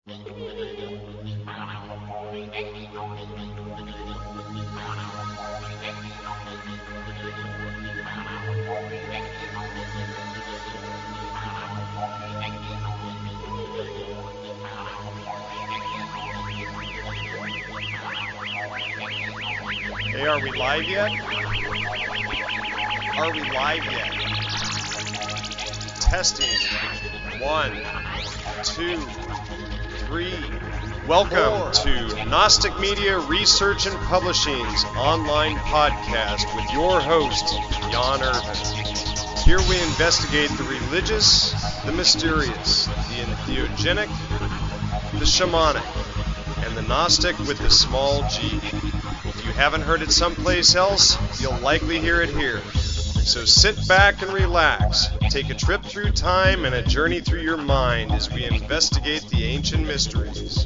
Hey, are we live yet? Are we live yet? Testing. 1, 2, 3. Welcome to Gnostic Media Research and Publishing's online podcast with your host, Jan Irvin. Here we investigate the religious, the mysterious, the entheogenic, the shamanic, and the Gnostic with the small g. If you haven't heard it someplace else, you'll likely hear it here. So sit back and relax, take a trip through time and a journey through your mind as we investigate the ancient mysteries.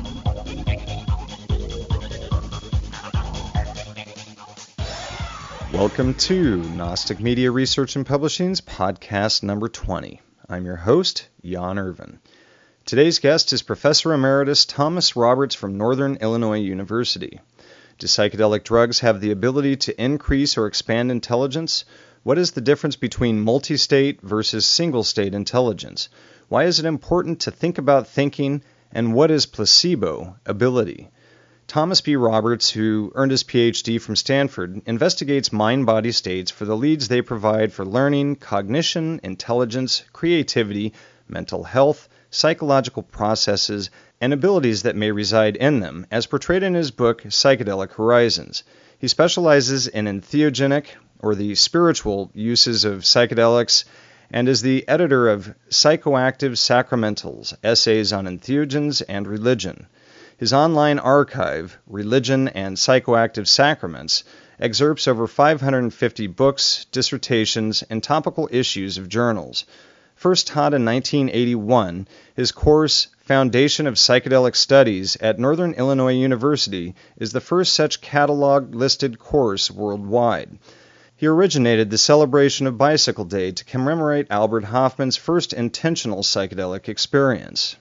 Welcome to Gnostic Media Research and Publishing's podcast number 20. I'm your host, Jan Irvin. Today's guest is Professor Emeritus Thomas Roberts from Northern Illinois University. Do psychedelic drugs have the ability to increase or expand intelligence? What is the difference between multi-state versus single-state intelligence? Why is it important to think about thinking? And what is placebo ability? Thomas B. Roberts, who earned his Ph.D. from Stanford, investigates mind-body states for the leads they provide for learning, cognition, intelligence, creativity, mental health, psychological processes, and abilities that may reside in them, as portrayed in his book, Psychedelic Horizons. He specializes in entheogenic, or the spiritual, uses of psychedelics, and is the editor of Psychoactive Sacramentals, Essays on Entheogens and Religion. His online archive, Religion and Psychoactive Sacraments, excerpts over 550 books, dissertations, and topical issues of journals. First taught in 1981, his course, Foundation of Psychedelic Studies at Northern Illinois University, is the first such catalog-listed course worldwide. He originated the celebration of Bicycle Day to commemorate Albert Hofmann's first intentional psychedelic experience.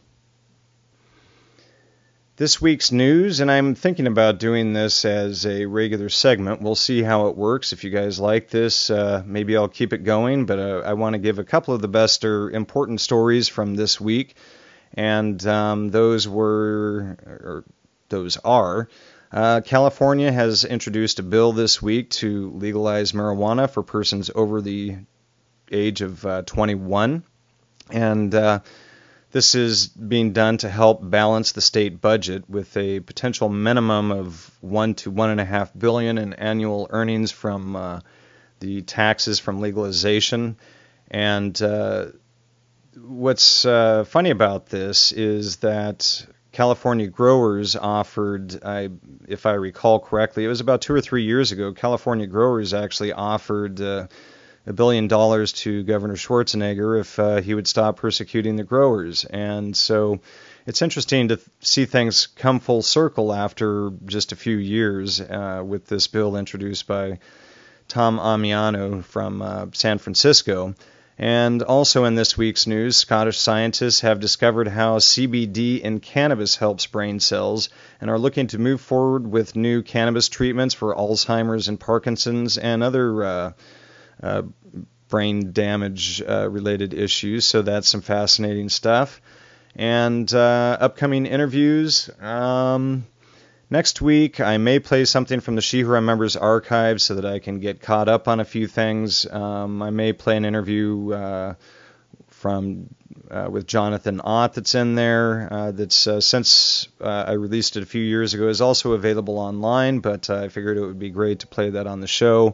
This week's news, and I'm thinking about doing this as a regular segment. We'll see how it works. If you guys like this, maybe I'll keep it going, but I want to give a couple of the best or important stories from this week, and those are California has introduced a bill this week to legalize marijuana for persons over the age of 21, and this is being done to help balance the state budget with a potential minimum of $1 to $1.5 billion in annual earnings from the taxes from legalization. And what's funny about this is that California growers offered, if I recall correctly, it was about 2 or 3 years ago, California growers actually offered $1 billion to Governor Schwarzenegger if he would stop persecuting the growers. And so it's interesting to see things come full circle after just a few years with this bill introduced by Tom Amiano from San Francisco. And also in this week's news, Scottish scientists have discovered how CBD in cannabis helps brain cells and are looking to move forward with new cannabis treatments for Alzheimer's and Parkinson's and other brain damage related issues. So that's some fascinating stuff. And upcoming interviews. Next week, I may play something from the She Who Remembers archive so that I can get caught up on a few things. I may play an interview with Jonathan Ott that's in there. That's since I released it a few years ago, is also available online, but I figured it would be great to play that on the show.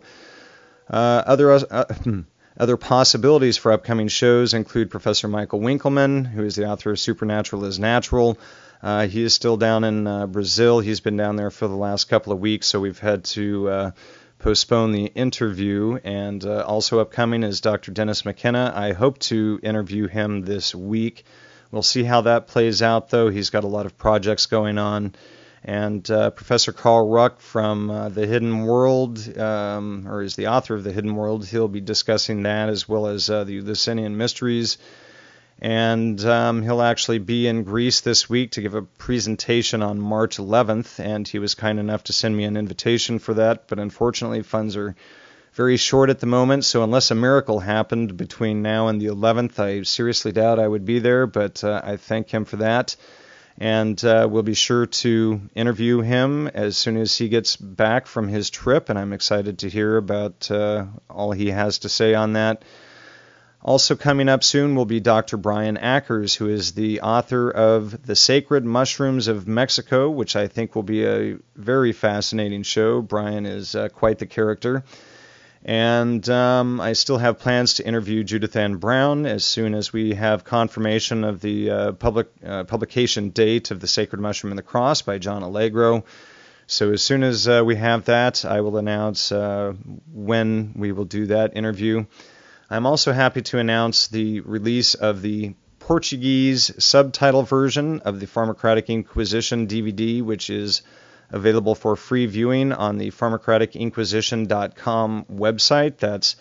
Other possibilities for upcoming shows include Professor Michael Winkelmann, who is the author of Supernatural is Natural. He is still down in Brazil. He's been down there for the last couple of weeks, so we've had to postpone the interview. And also upcoming is Dr. Dennis McKenna. I hope to interview him this week. We'll see how that plays out, though. He's got a lot of projects going on. And Professor Carl Ruck from The Hidden World, or is the author of The Hidden World, he'll be discussing that as well as the Eleusinian Mysteries. And he'll actually be in Greece this week to give a presentation on March 11th, and he was kind enough to send me an invitation for that, but unfortunately funds are very short at the moment, so unless a miracle happened between now and the 11th, I seriously doubt I would be there, but I thank him for that. And we'll be sure to interview him as soon as he gets back from his trip, and I'm excited to hear about all he has to say on that. Also coming up soon will be Dr. Brian Ackers, who is the author of The Sacred Mushrooms of Mexico, which I think will be a very fascinating show. Brian is quite the character. And I still have plans to interview Judith Ann Brown as soon as we have confirmation of the publication date of The Sacred Mushroom and the Cross by John Allegro. So as soon as we have that, I will announce when we will do that interview. I'm also happy to announce the release of the Portuguese subtitle version of the Pharmacratic Inquisition DVD, which is available for free viewing on the pharmacraticinquisition.com website. That's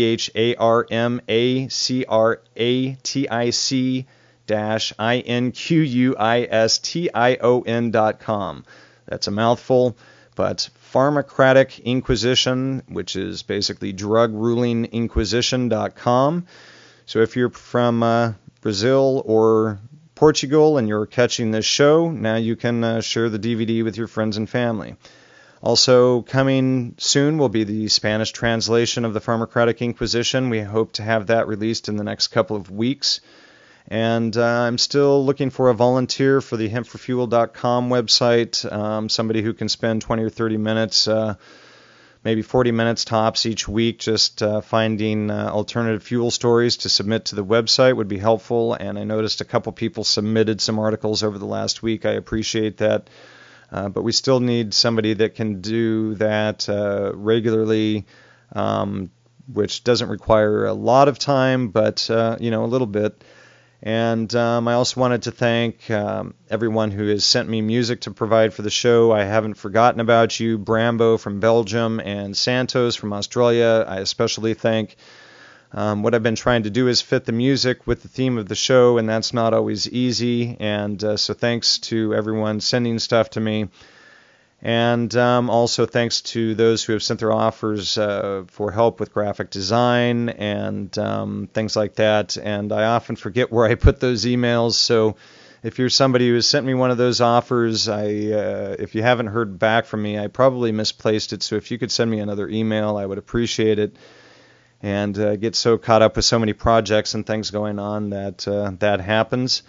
pharmacratic-inquisition.com. That's a mouthful, but Pharmacratic Inquisition, which is basically drug ruling inquisition.com. So if you're from Brazil or Portugal and you're catching this show, now you can share the DVD with your friends and family. Also coming soon will be the Spanish translation of the Pharmacratic Inquisition. We hope to have that released in the next couple of weeks. And I'm still looking for a volunteer for the hempforfuel.com website, somebody who can spend 20 or 30 minutes, maybe 40 minutes tops each week, just finding alternative fuel stories to submit to the website would be helpful. And I noticed a couple people submitted some articles over the last week. I appreciate that. But we still need somebody that can do that regularly, which doesn't require a lot of time, but a little bit. And I also wanted to thank everyone who has sent me music to provide for the show. I haven't forgotten about you, Brambo from Belgium and Santos from Australia. I especially thank. What I've been trying to do is fit the music with the theme of the show, and that's not always easy. And so thanks to everyone sending stuff to me. And also thanks to those who have sent their offers for help with graphic design and things like that. And I often forget where I put those emails. So if you're somebody who has sent me one of those offers, if you haven't heard back from me, I probably misplaced it. So if you could send me another email, I would appreciate it. And get so caught up with so many projects and things going on that that happens.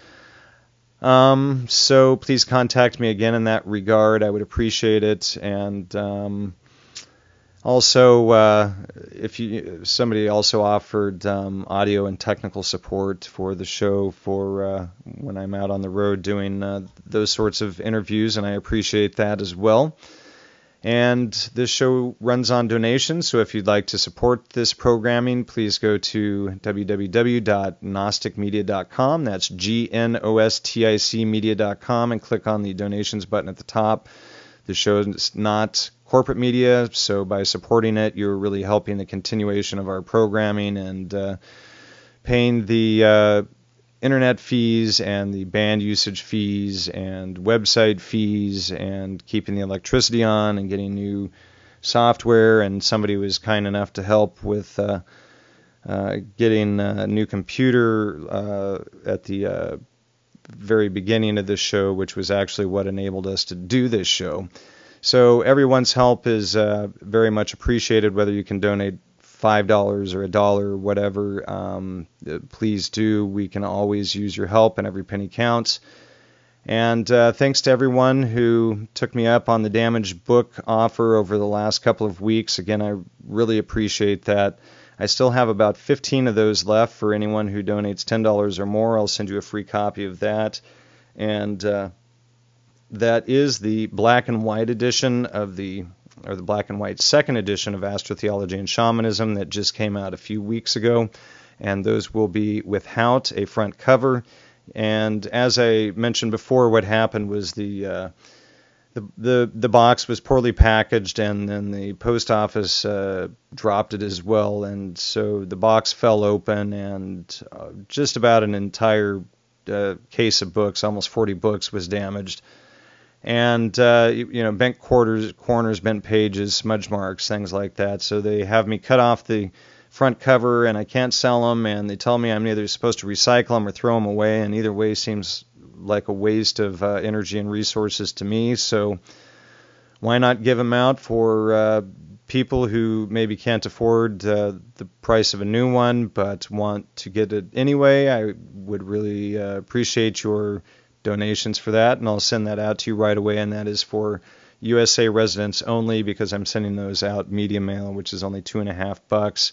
So please contact me again in that regard. I would appreciate it. And also, somebody also offered audio and technical support for the show for when I'm out on the road doing those sorts of interviews, and I appreciate that as well. And this show runs on donations, so if you'd like to support this programming, please go to www.gnosticmedia.com. That's GNOSTIC media.com, and click on the donations button at the top. The show is not corporate media, so by supporting it, you're really helping the continuation of our programming and paying the internet fees and the band usage fees and website fees and keeping the electricity on and getting new software. And somebody was kind enough to help with getting a new computer at the very beginning of this show, which was actually what enabled us to do this show. So everyone's help is very much appreciated, whether you can donate $5 or $1, whatever, please do. We can always use your help, and every penny counts. And thanks to everyone who took me up on the damaged book offer over the last couple of weeks. Again, I really appreciate that. I still have about 15 of those left for anyone who donates $10 or more. I'll send you a free copy of that. And that is the black and white edition of the black and white second edition of Astrotheology and Shamanism that just came out a few weeks ago, and those will be without a front cover. And as I mentioned before, what happened was the the box was poorly packaged, and then the post office dropped it as well, and so the box fell open, and just about an entire case of books, almost 40 books, was damaged. And bent corners, bent pages, smudge marks, things like that. So they have me cut off the front cover, and I can't sell them, and they tell me I'm either supposed to recycle them or throw them away, and either way seems like a waste of energy and resources to me. So why not give them out for people who maybe can't afford the price of a new one but want to get it anyway? I would really appreciate your donations for that, and I'll send that out to you right away, and that is for USA residents only, because I'm sending those out media mail, which is only $2.50.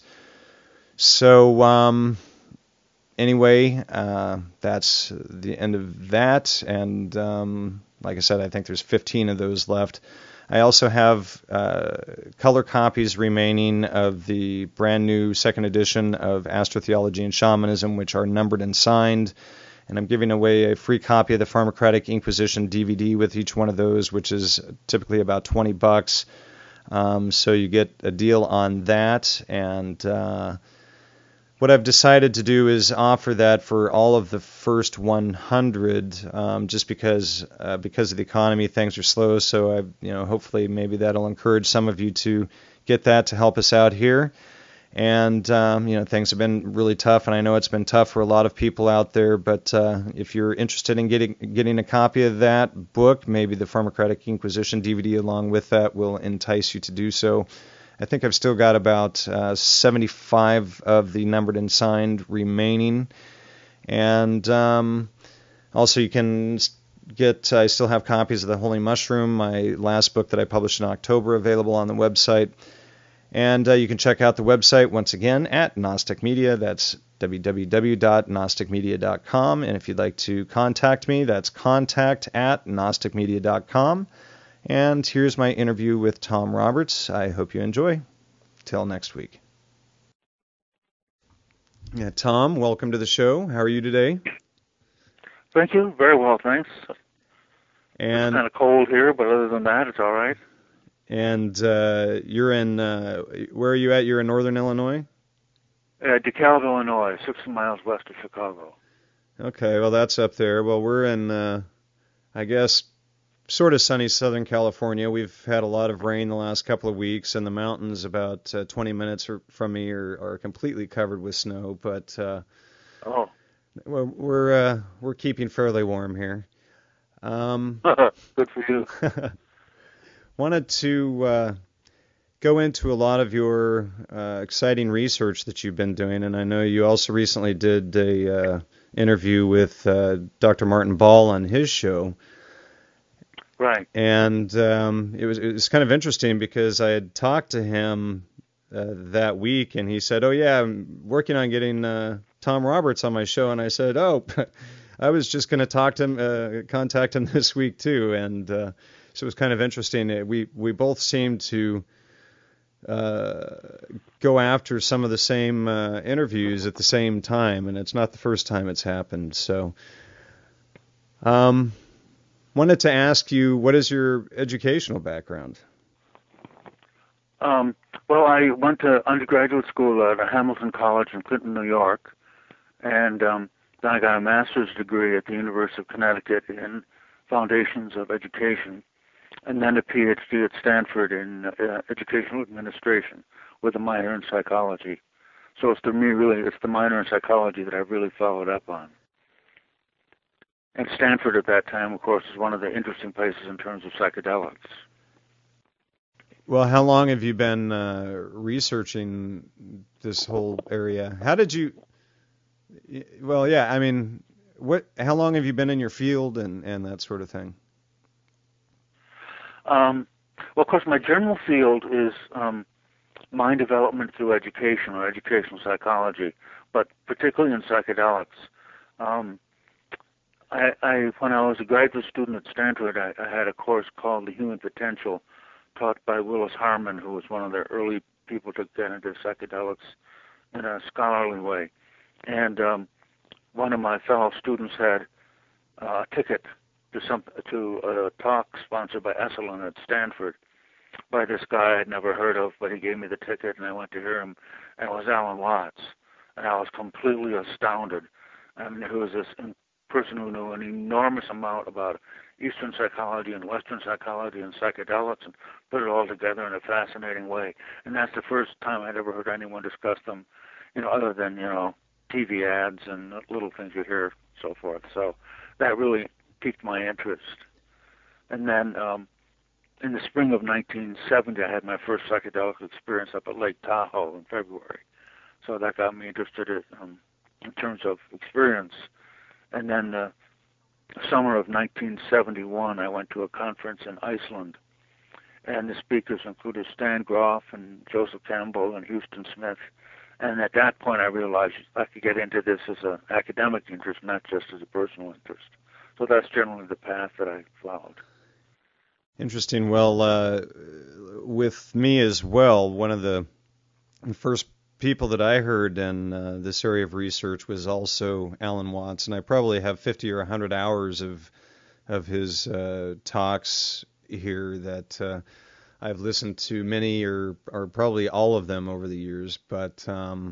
So anyway, that's the end of that, and like I said, I think there's 15 of those left. I also have color copies remaining of the brand new second edition of Astrotheology and Shamanism, which are numbered and signed, and I'm giving away a free copy of the Pharmacratic Inquisition DVD with each one of those, which is typically about $20. So you get a deal on that, and what I've decided to do is offer that for all of the first 100, just because of the economy, things are slow. So hopefully maybe that'll encourage some of you to get that to help us out here. And things have been really tough, and I know it's been tough for a lot of people out there. But if you're interested in getting a copy of that book, maybe the Pharmacratic Inquisition DVD along with that will entice you to do so. I think I've still got about 75 of the numbered and signed remaining. And also you can get, I still have copies of The Holy Mushroom, my last book that I published in October, available on the website. And you can check out the website once again at Gnostic Media. That's www.gnosticmedia.com. And if you'd like to contact me, that's contact@gnosticmedia.com. And here's my interview with Tom Roberts. I hope you enjoy. Till next week. Yeah, Tom, welcome to the show. How are you today? Thank you. Very well, thanks. And it's kind of cold here, but other than that, it's all right. And you're in, where are you at? You're in northern Illinois? DeKalb, Illinois, 60 miles west of Chicago. Okay, well, that's up there. Well, we're in, I guess, sort of sunny Southern California. We've had a lot of rain the last couple of weeks, and the mountains about 20 minutes from me are completely covered with snow. But we're keeping fairly warm here. Good for you. Wanted to go into a lot of your exciting research that you've been doing, and I know you also recently did a interview with Dr. Martin Ball on his show. Right. And it was kind of interesting because I had talked to him that week, and he said, "Oh yeah, I'm working on getting Tom Roberts on my show." And I said, "Oh, I was just going to contact him this week too." And so it was kind of interesting. We both seemed to go after some of the same interviews at the same time, and it's not the first time it's happened. So. Wanted to ask you, what is your educational background? Well, I went to undergraduate school at Hamilton College in Clinton, New York, and then I got a master's degree at the University of Connecticut in Foundations of Education, and then a PhD at Stanford in Educational Administration with a minor in psychology. So it's the minor in psychology that I've really followed up on. And Stanford at that time, of course, is one of the interesting places in terms of psychedelics. Well, how long have you been researching this whole area? How did you? Well, yeah, I mean, how long have you been in your field and that sort of thing? Well, of course, my general field is mind development through education or educational psychology, but particularly in psychedelics. When I was a graduate student at Stanford, I had a course called The Human Potential, taught by Willis Harman, who was one of the early people to get into psychedelics in a scholarly way. And one of my fellow students had a ticket to a talk sponsored by Esalen at Stanford by this guy I'd never heard of, but he gave me the ticket, and I went to hear him, and it was Alan Watts, and I was completely astounded. I mean, he was this person who knew an enormous amount about Eastern psychology and Western psychology and psychedelics, and put it all together in a fascinating way. And that's the first time I'd ever heard anyone discuss them, other than, TV ads and little things you hear, so forth. So that really piqued my interest. And then in the spring of 1970, I had my first psychedelic experience up at Lake Tahoe in February. So that got me interested in terms of experience. And then the summer of 1971, I went to a conference in Iceland, and the speakers included Stan Grof and Joseph Campbell and Houston Smith. And at that point, I realized I could get into this as an academic interest, not just as a personal interest. So that's generally the path that I followed. Interesting. Well, with me as well, one of the first people that I heard in this area of research was also Alan Watts, and I probably have 50 or 100 hours of his talks here that I've listened to many or probably all of them over the years. But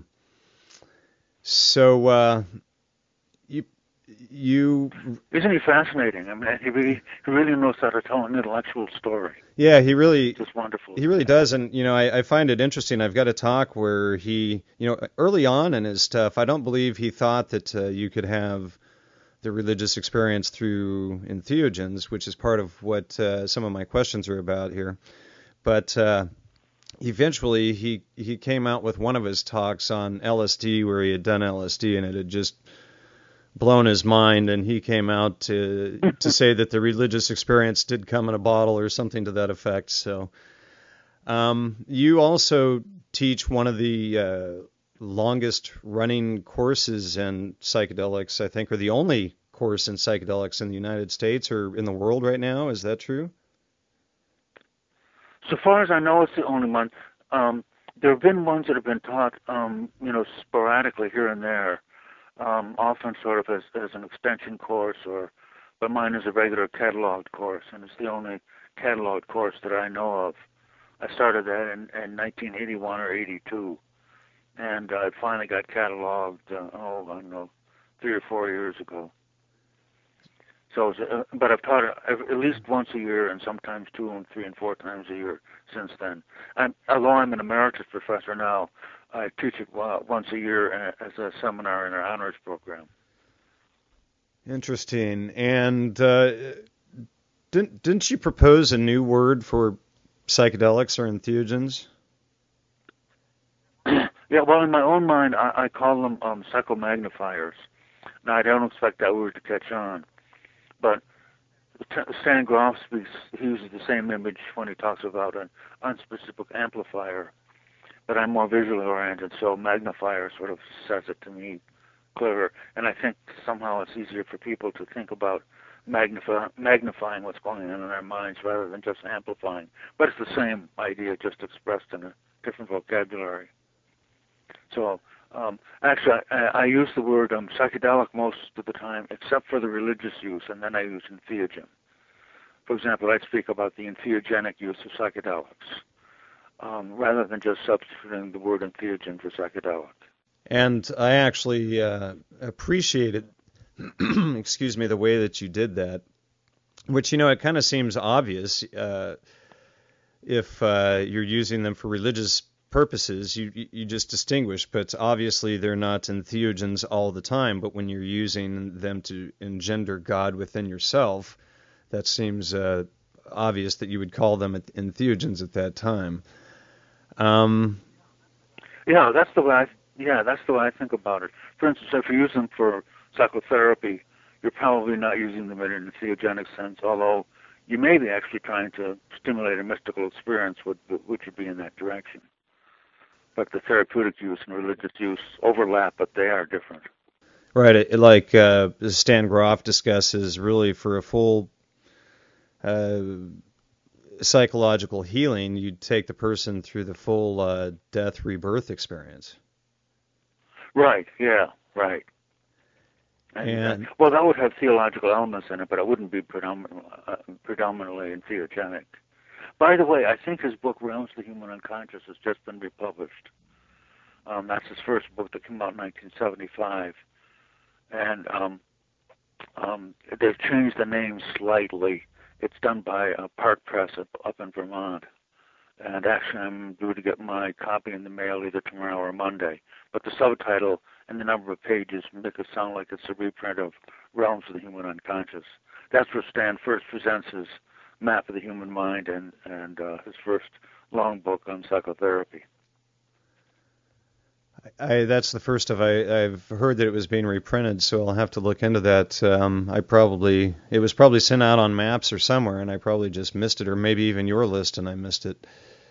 you isn't he fascinating? I mean, he really knows how to tell an intellectual story. Yeah, he really just wonderful. He really does, and I find it interesting. I've got a talk where he, early on in his stuff, I don't believe he thought that you could have the religious experience through entheogens, which is part of what some of my questions are about here. But eventually, he came out with one of his talks on LSD, where he had done LSD, and it had just blown his mind, and he came out to say that the religious experience did come in a bottle or something to that effect. So you also teach one of the longest running courses in psychedelics, I think, or the only course in psychedelics in the United States or in the world right now. Is that true? So far as I know, it's the only one. There have been ones that have been taught, sporadically here and there. Often sort of as an extension course, but mine is a regular cataloged course, and it's the only cataloged course that I know of. I started that in 1981 or 82, and I finally got cataloged, 3 or 4 years ago. So, but I've taught it at least once a year, and sometimes 2 and 3 and 4 times a year since then. Although I'm an emeritus professor now, I teach it once a year as a seminar in our honors program. Interesting. And didn't you propose a new word for psychedelics or entheogens? Yeah, well, in my own mind, I call them psychomagnifiers. Now, I don't expect that word to catch on, but Stan Grof he uses the same image when he talks about an unspecific amplifier. But I'm more visually oriented, so magnifier sort of says it to me clearer. And I think somehow it's easier for people to think about magnifying what's going on in their minds rather than just amplifying. But it's the same idea, just expressed in a different vocabulary. So actually, I use the word psychedelic most of the time, except for the religious use, and then I use entheogen. For example, I speak about the entheogenic use of psychedelics. Rather than just substituting the word entheogen for psychedelic. And I actually appreciated, excuse me, the way that you did that, which, it kind of seems obvious if you're using them for religious purposes, you just distinguish, but obviously they're not entheogens all the time, but when you're using them to engender God within yourself, that seems obvious that you would call them entheogens at that time. That's the way I think about it. For instance, if you use them for psychotherapy, you're probably not using them in an entheogenic sense, although you may be actually trying to stimulate a mystical experience, which would be in that direction. But the therapeutic use and religious use overlap, but they are different. Right, like Stan Grof discusses, really for a full psychological healing, you take the person through the full death rebirth experience. Right. Yeah. Right. And well, that would have theological elements in it, but it wouldn't be predominantly entheogenic. By the way, I think his book Realms of the Human Unconscious has just been republished. That's his first book that came out in 1975, and they've changed the name slightly. It's done by Park Press up in Vermont. And actually, I'm due to get my copy in the mail either tomorrow or Monday. But the subtitle and the number of pages make it sound like it's a reprint of Realms of the Human Unconscious. That's where Stan first presents his map of the human mind and his first long book on psychotherapy. That's the first of I've heard that it was being reprinted, so I'll have to look into that. It was probably sent out on Maps or somewhere, and I probably just missed it, or maybe even your list, and I missed it.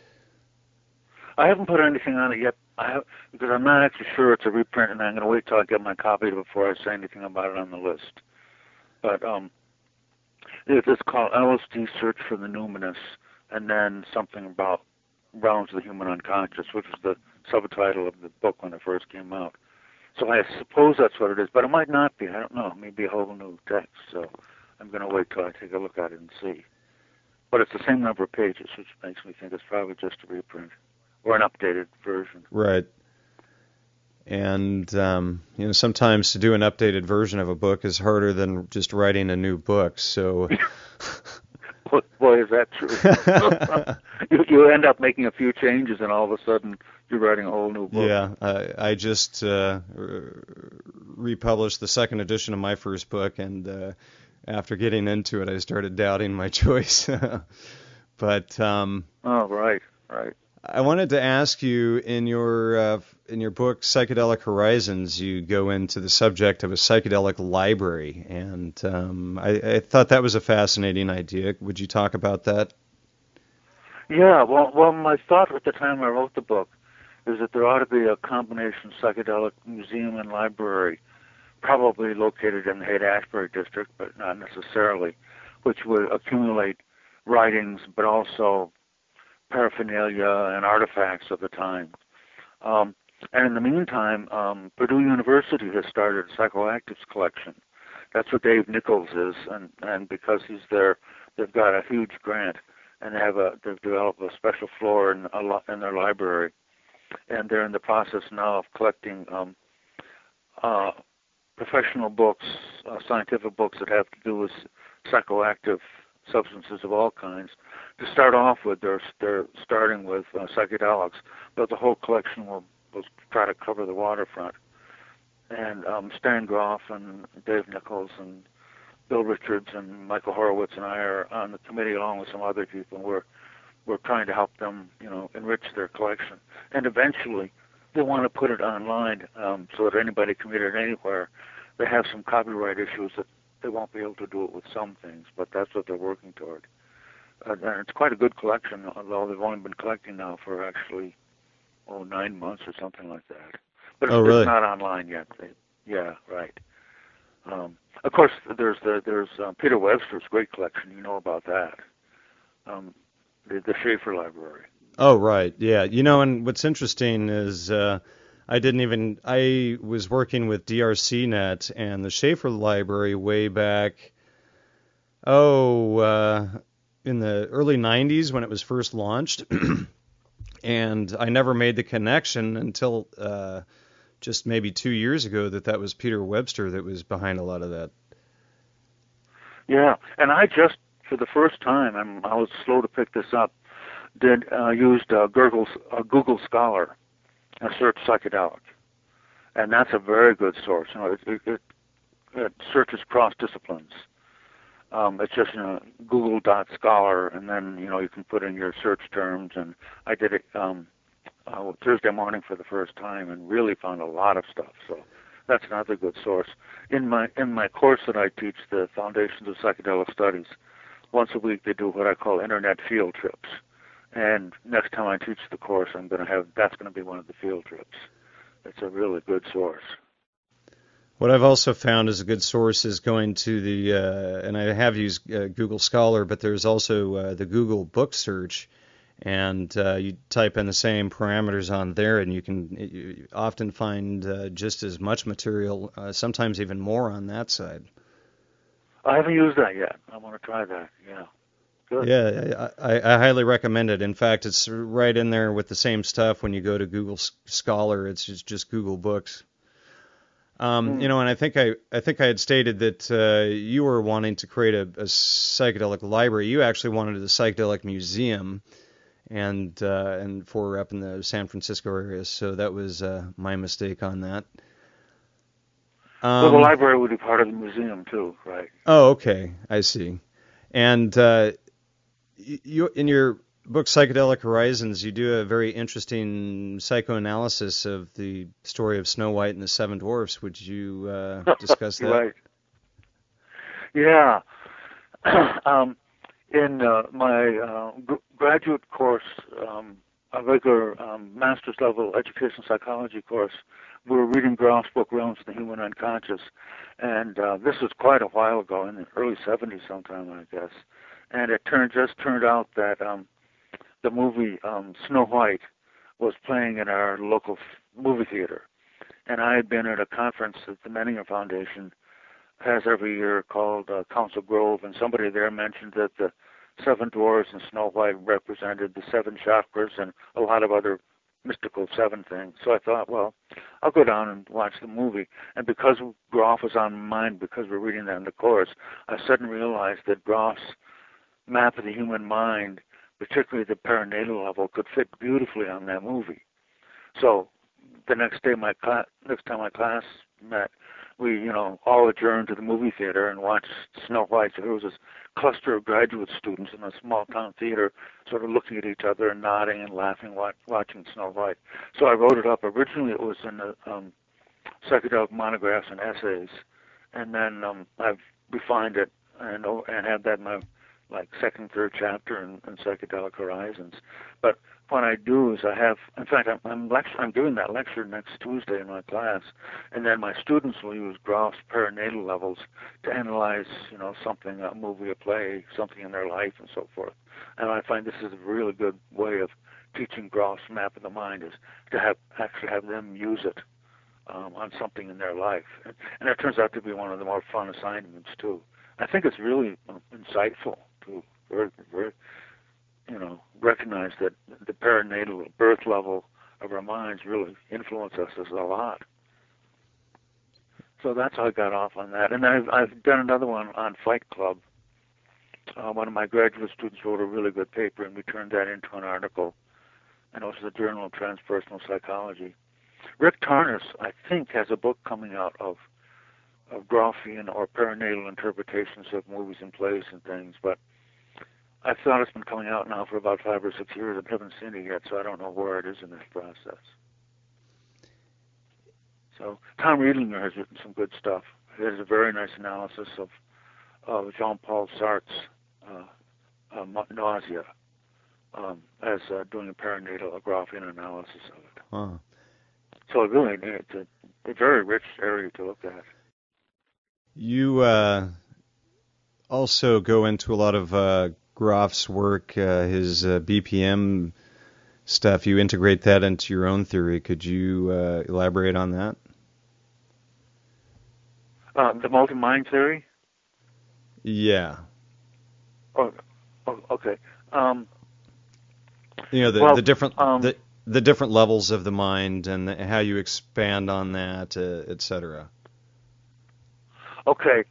I haven't put anything on it yet, because I'm not actually sure it's a reprint, and I'm going to wait till I get my copy before I say anything about it on the list. But it's called LSD Search for the Numinous, and then something about Realms of the Human Unconscious, which was the subtitle of the book when it first came out. So I suppose that's what it is, but it might not be. I don't know. It may be a whole new text. So I'm going to wait till I take a look at it and see. But it's the same number of pages, which makes me think it's probably just a reprint or an updated version. Right. And sometimes to do an updated version of a book is harder than just writing a new book. So. Boy, is that true. You end up making a few changes, and all of a sudden you're writing a whole new book. Yeah, I just republished the second edition of my first book, and after getting into it, I started doubting my choice. But oh, right. I wanted to ask you, in your book Psychedelic Horizons, you go into the subject of a psychedelic library, and I thought that was a fascinating idea. Would you talk about that? Yeah, well, my thought at the time I wrote the book is that there ought to be a combination psychedelic museum and library, probably located in the Haight-Ashbury district, but not necessarily, which would accumulate writings, but also paraphernalia and artifacts of the time. And in the meantime, Purdue University has started a psychoactives collection. That's what Dave Nichols is, and because he's there, they've got a huge grant, and they've developed a special floor in their library, and they're in the process now of collecting professional books, scientific books that have to do with psychoactive substances of all kinds. To start off with, they're starting with psychedelics, but the whole collection will try to cover the waterfront. And Stan Groff and Dave Nichols and Bill Richards and Michael Horowitz and I are on the committee along with some other people. We're trying to help them, enrich their collection. And eventually, they want to put it online so that anybody can read it anywhere. They have some copyright issues that they won't be able to do it with some things, but that's what they're working toward. And it's quite a good collection, although they've only been collecting now for actually 9 months or something like that. But really? It's not online yet. Yeah, right. Of course, there's Peter Webster's great collection. You know about that. The Schaefer Library. Oh, right. Yeah. And what's interesting is I was working with DRCnet and the Schaefer Library way back, in the early 90s when it was first launched. And I never made the connection until just maybe 2 years ago that was Peter Webster that was behind a lot of that. Yeah, and I just, for the first time, I was slow to pick this up, used Google Scholar and searched psychedelic. And that's a very good source. It searches cross disciplines. It's just Google.scholar, and then you can put in your search terms. And I did it Thursday morning for the first time, and really found a lot of stuff. So that's another good source. In my course that I teach, the Foundations of Psychedelic Studies, once a week they do what I call internet field trips. And next time I teach the course, that's going to be one of the field trips. It's a really good source. What I've also found is a good source is going to and I have used Google Scholar, but there's also the Google Book Search, and you type in the same parameters on there, and you often find just as much material, sometimes even more on that side. I haven't used that yet. I want to try that. Yeah. Good. Yeah, I highly recommend it. In fact, it's right in there with the same stuff when you go to Google Scholar. It's just Google Books. And I think I had stated that you were wanting to create a psychedelic library. You actually wanted a psychedelic museum, and for up in the San Francisco area. So that was my mistake on that. Well, the library would be part of the museum too, right? Oh, okay, I see. And you, in your book Psychedelic Horizons, you do a very interesting psychoanalysis of the story of Snow White and the Seven Dwarfs. Would you discuss that? Right. Yeah. In my graduate course, a regular master's level education psychology course, we were reading Groff's book Realms of the Human Unconscious, and this was quite a while ago, in the early 70s sometime, I guess. And it just turned out that the movie Snow White was playing in our local movie theater. And I had been at a conference that the Menninger Foundation has every year called Council Grove, and somebody there mentioned that the seven dwarfs and Snow White represented the seven chakras and a lot of other mystical seven things. So I thought, well, I'll go down and watch the movie. And because Groff was on my mind, because we're reading that in the course, I suddenly realized that Groff's map of the human mind, particularly the perinatal level, could fit beautifully on that movie. So the next time my class met, we, all adjourned to the movie theater and watched Snow White. So there was this cluster of graduate students in a small town theater sort of looking at each other and nodding and laughing watching Snow White. So I wrote it up. Originally it was in the psychedelic monographs and essays, and then I've refined it and had that in my second, third chapter in Psychedelic Horizons. But what I do is in fact, I'm doing that lecture next Tuesday in my class, and then my students will use Groff's perinatal levels to analyze, something, a movie, a play, something in their life, and so forth. And I find this is a really good way of teaching Groff's map of the mind, is to actually have them use it on something in their life, and it turns out to be one of the more fun assignments too. I think it's really insightful to recognize that the perinatal birth level of our minds really influences us a lot. So that's how I got off on that. And I've done another one on Fight Club. One of my graduate students wrote a really good paper, and we turned that into an article, and it was the Journal of Transpersonal Psychology. Rick Tarnas, I think, has a book coming out of Groffian or perinatal interpretations of movies and plays and things, but I thought it's been coming out now for about 5 or 6 years. I haven't seen it yet, so I don't know where it is in this process. So Tom Riedlinger has written some good stuff. He has a very nice analysis of Jean-Paul Sartre's nausea as doing a perinatal, a Groffian analysis of it. Huh. So really, it's a very rich area to look at. You also go into a lot of Groff's work, his BPM stuff. You integrate that into your own theory. Could you elaborate on that? The multi-mind theory? Yeah. Oh okay. The different levels of the mind and how you expand on that, etc. Okay.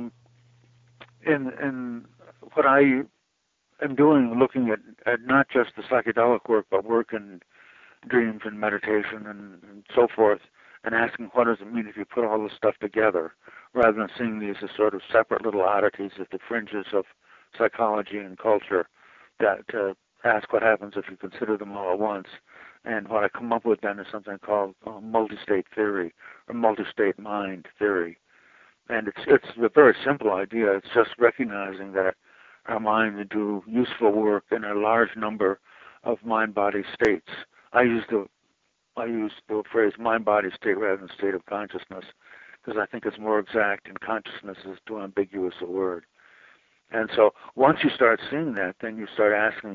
In what I am doing, looking at not just the psychedelic work, but work in dreams and meditation and so forth, and asking what does it mean if you put all this stuff together, rather than seeing these as sort of separate little oddities at the fringes of psychology and culture, that ask what happens if you consider them all at once. And what I come up with then is something called multi-state theory, or multi-state mind theory. And it's a very simple idea. It's just recognizing that our mind can do useful work in a large number of mind-body states. I use the phrase mind-body state rather than state of consciousness, because I think it's more exact, and consciousness is too ambiguous a word. And so once you start seeing that, then you start asking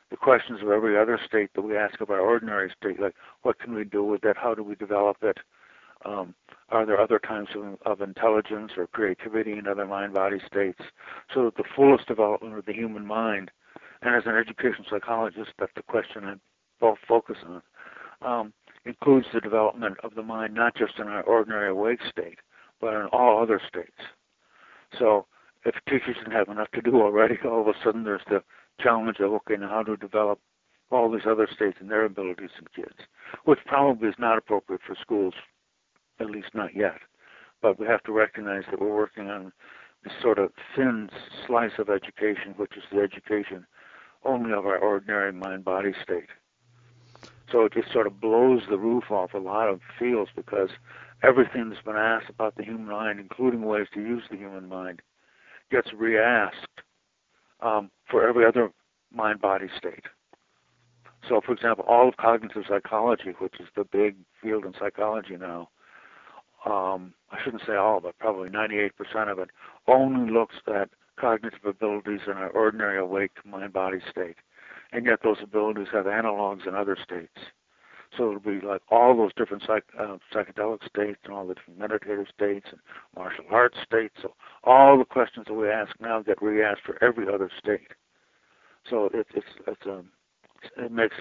the questions of every other state that we ask of our ordinary state, like what can we do with it, how do we develop it, are there other kinds of intelligence or creativity in other mind-body states, so that the fullest development of the human mind, and as an education psychologist, that's the question I both focus on, includes the development of the mind not just in our ordinary awake state, but in all other states. So if teachers didn't have enough to do already, all of a sudden there's the challenge of, okay, now how to develop all these other states and their abilities in kids, which probably is not appropriate for schools, at least not yet. But we have to recognize that we're working on this sort of thin slice of education, which is the education only of our ordinary mind-body state. So it just sort of blows the roof off a lot of fields, because everything that's been asked about the human mind, including ways to use the human mind, gets re-asked for every other mind-body state. So, for example, all of cognitive psychology, which is the big field in psychology now, I shouldn't say all, but probably 98% of it, only looks at cognitive abilities in our ordinary awake mind-body state. And yet those abilities have analogs in other states. So it'll be like all those different psychedelic states and all the different meditative states and martial arts states. So all the questions that we ask now get re-asked for every other state. So it makes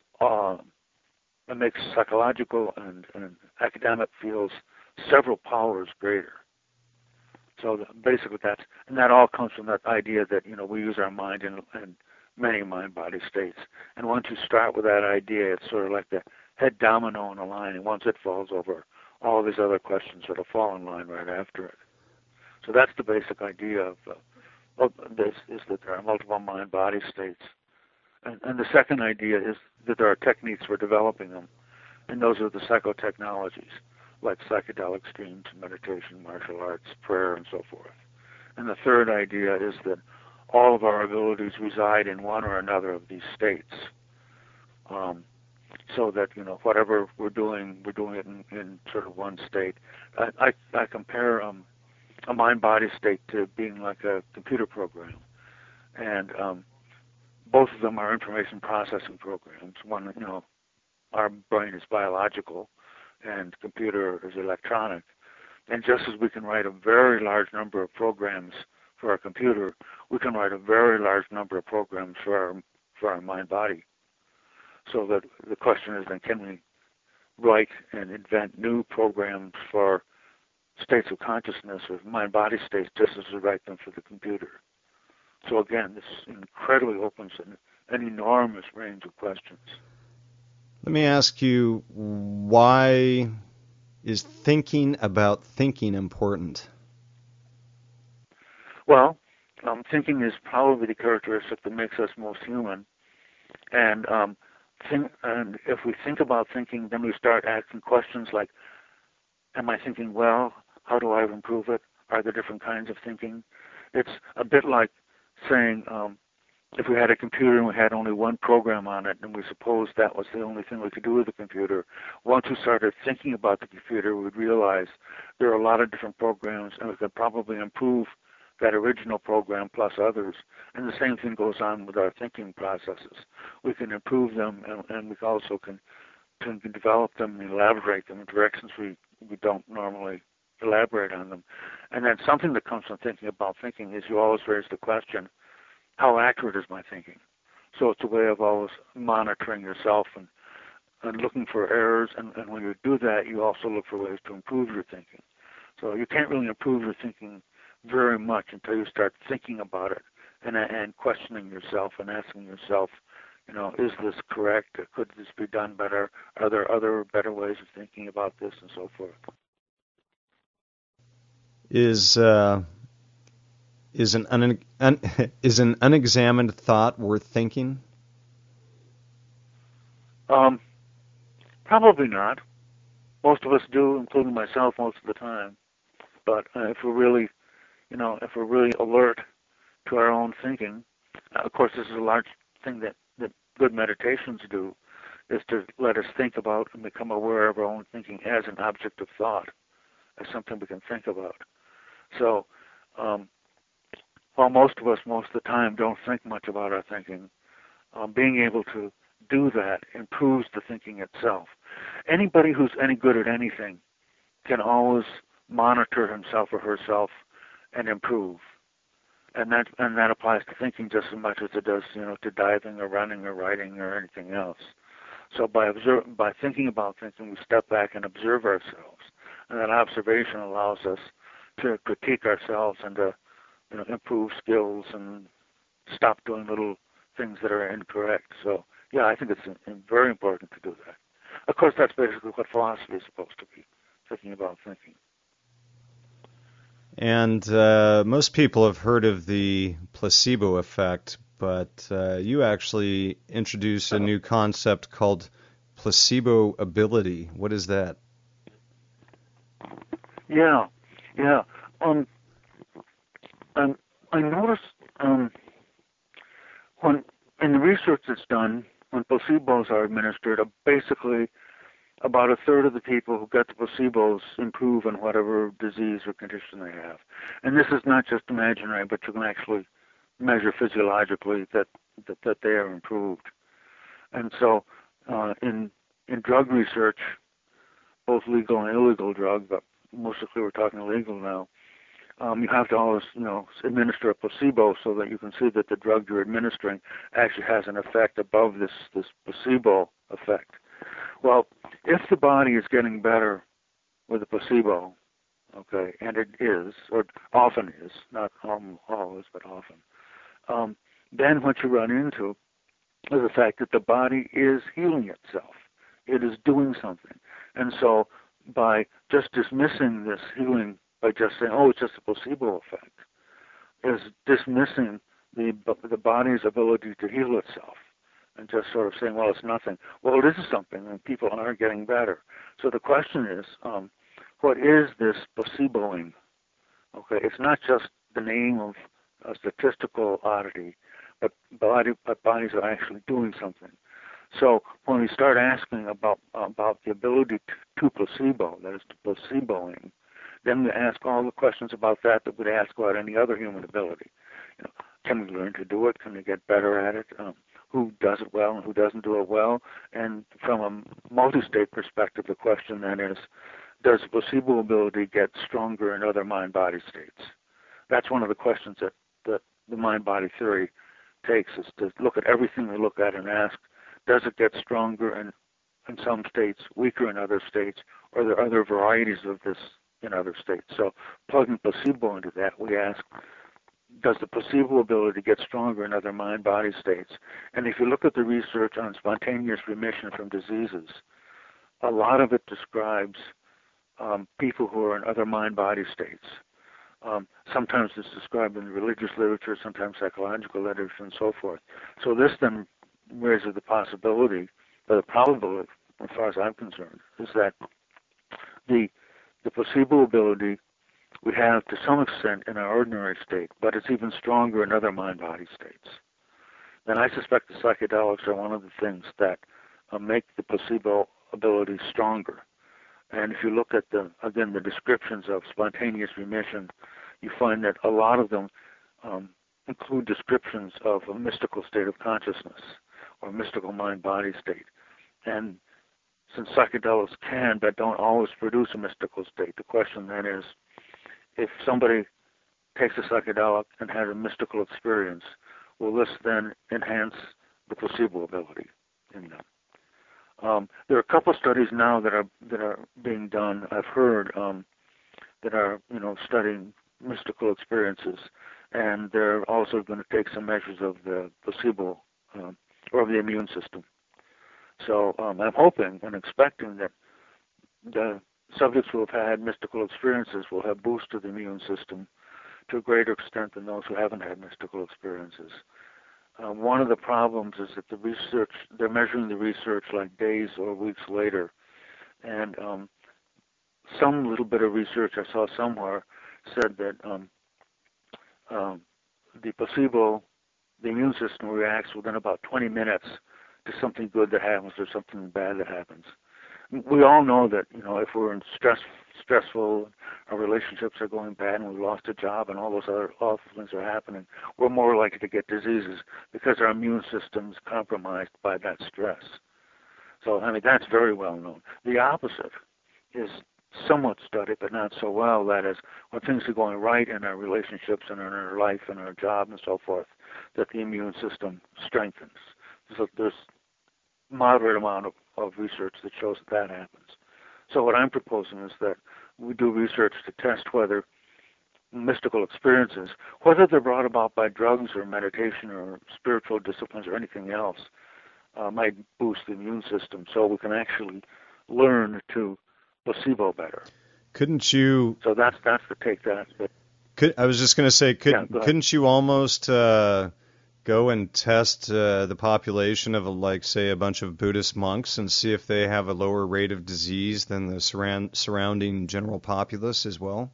psychological and academic fields several powers greater. So basically that all comes from that idea that, we use our mind in many mind-body states. And once you start with that idea, it's sort of like the head domino in a line, and once it falls over, all these other questions sort of fall in line right after it. So that's the basic idea of this, is that there are multiple mind-body states. And the second idea is that there are techniques for developing them, and those are the psychotechnologies, like psychedelic streams, meditation, martial arts, prayer, and so forth. And the third idea is that all of our abilities reside in one or another of these states, so that, whatever we're doing it in sort of one state. I compare a mind-body state to being like a computer program, and both of them are information processing programs. One, our brain is biological, and computer is electronic. And just as we can write a very large number of programs for our computer, we can write a very large number of programs for our mind-body. So that the question is then, can we write and invent new programs for states of consciousness or mind-body states just as we write them for the computer? So again, this incredibly opens an enormous range of questions. Let me ask you, why is thinking about thinking important? Well, thinking is probably the characteristic that makes us most human. And if we think about thinking, then we start asking questions like, am I thinking well? How do I improve it? Are there different kinds of thinking? It's a bit like saying, if we had a computer and we had only one program on it, and we supposed that was the only thing we could do with the computer, once we started thinking about the computer, we'd realize there are a lot of different programs, and we could probably improve that original program plus others. And the same thing goes on with our thinking processes. We can improve them, and we also can develop them and elaborate them in directions we don't normally elaborate on them. And then something that comes from thinking about thinking is you always raise the question, how accurate is my thinking? So it's a way of always monitoring yourself and looking for errors. And when you do that, you also look for ways to improve your thinking. So you can't really improve your thinking very much until you start thinking about it and questioning yourself and asking yourself, is this correct? Could this be done better? Are there other better ways of thinking about this, and so forth? Is an unexamined thought worth thinking? Probably not. Most of us do, including myself, most of the time. But if we're really alert to our own thinking, of course, this is a large thing that good meditations do, is to let us think about and become aware of our own thinking as an object of thought, as something we can think about. So, while most of us, most of the time, don't think much about our thinking, being able to do that improves the thinking itself. Anybody who's any good at anything can always monitor himself or herself and improve. And that applies to thinking just as much as it does, to diving or running or writing or anything else. So by thinking about thinking, we step back and observe ourselves, and that observation allows us to critique ourselves and to, improve skills and stop doing little things that are incorrect. So yeah, I think it's very important to do that. Of course, that's basically what philosophy is supposed to be, thinking about thinking. And most people have heard of the placebo effect, but you actually introduced a new concept called placebo ability. What is that? Yeah. I noticed when in the research that's done, when placebos are administered, basically about a third of the people who get the placebos improve in whatever disease or condition they have. And this is not just imaginary, but you can actually measure physiologically that they are improved. And so in drug research, both legal and illegal drug, but mostly we're talking illegal now, you have to always, administer a placebo so that you can see that the drug you're administering actually has an effect above this placebo effect. Well, if the body is getting better with a placebo, okay, and it is, or often is, not always, but often, then what you run into is the fact that the body is healing itself. It is doing something. And so by just dismissing this healing, by just saying, oh, it's just a placebo effect, is dismissing the body's ability to heal itself. And just sort of saying, well, it's nothing. Well, it is something, and people are getting better. So the question is, what is this placeboing? Okay, it's not just the name of a statistical oddity, but bodies are actually doing something. So when we start asking about the ability to placebo, that is to placeboing, then we ask all the questions about that we'd ask about any other human ability. Can we learn to do it? Can we get better at it? Who does it well and who doesn't do it well? And from a multi-state perspective, the question then is, does the placebo ability get stronger in other mind-body states? That's one of the questions that the mind-body theory takes, is to look at everything we look at and ask, does it get stronger in some states, weaker in other states, or are there other varieties of this in other states? So plugging placebo into that, we ask, does the placebo ability get stronger in other mind-body states? And if you look at the research on spontaneous remission from diseases, a lot of it describes people who are in other mind-body states. Sometimes it's described in religious literature, sometimes psychological literature, and so forth. So this then raises the possibility, or the probability, as far as I'm concerned, is that the placebo ability we have to some extent in our ordinary state, but it's even stronger in other mind-body states. And I suspect the psychedelics are one of the things that make the placebo ability stronger. And if you look at the descriptions of spontaneous remission, you find that a lot of them include descriptions of a mystical state of consciousness or mystical mind-body state. And since psychedelics can but don't always produce a mystical state, the question then is, if somebody takes a psychedelic and has a mystical experience, will this then enhance the placebo ability in them? There are a couple of studies now that are being done, I've heard, that are studying mystical experiences, and they're also going to take some measures of the placebo or of the immune system. So I'm hoping and expecting that the subjects who have had mystical experiences will have boost to the immune system to a greater extent than those who haven't had mystical experiences. One of the problems is that they're measuring the research like days or weeks later. And some little bit of research I saw somewhere said that the placebo, the immune system reacts within about 20 minutes to something good that happens or something bad that happens. We all know that, if we're in stressful, our relationships are going bad, and we've lost a job, and all those other awful things are happening, we're more likely to get diseases because our immune system's compromised by that stress. So, I mean, that's very well known. The opposite is somewhat studied, but not so well. That is, when things are going right in our relationships and in our life and our job and so forth, that the immune system strengthens. So there's moderate amount of research that shows that happens. So what I'm proposing is that we do research to test whether mystical experiences, whether they're brought about by drugs or meditation or spiritual disciplines or anything else, might boost the immune system, so we can actually learn to placebo better. Couldn't you? So that's the take that. I was just going to say, couldn't you almost go and test the population of, like, say, a bunch of Buddhist monks and see if they have a lower rate of disease than the surrounding general populace as well?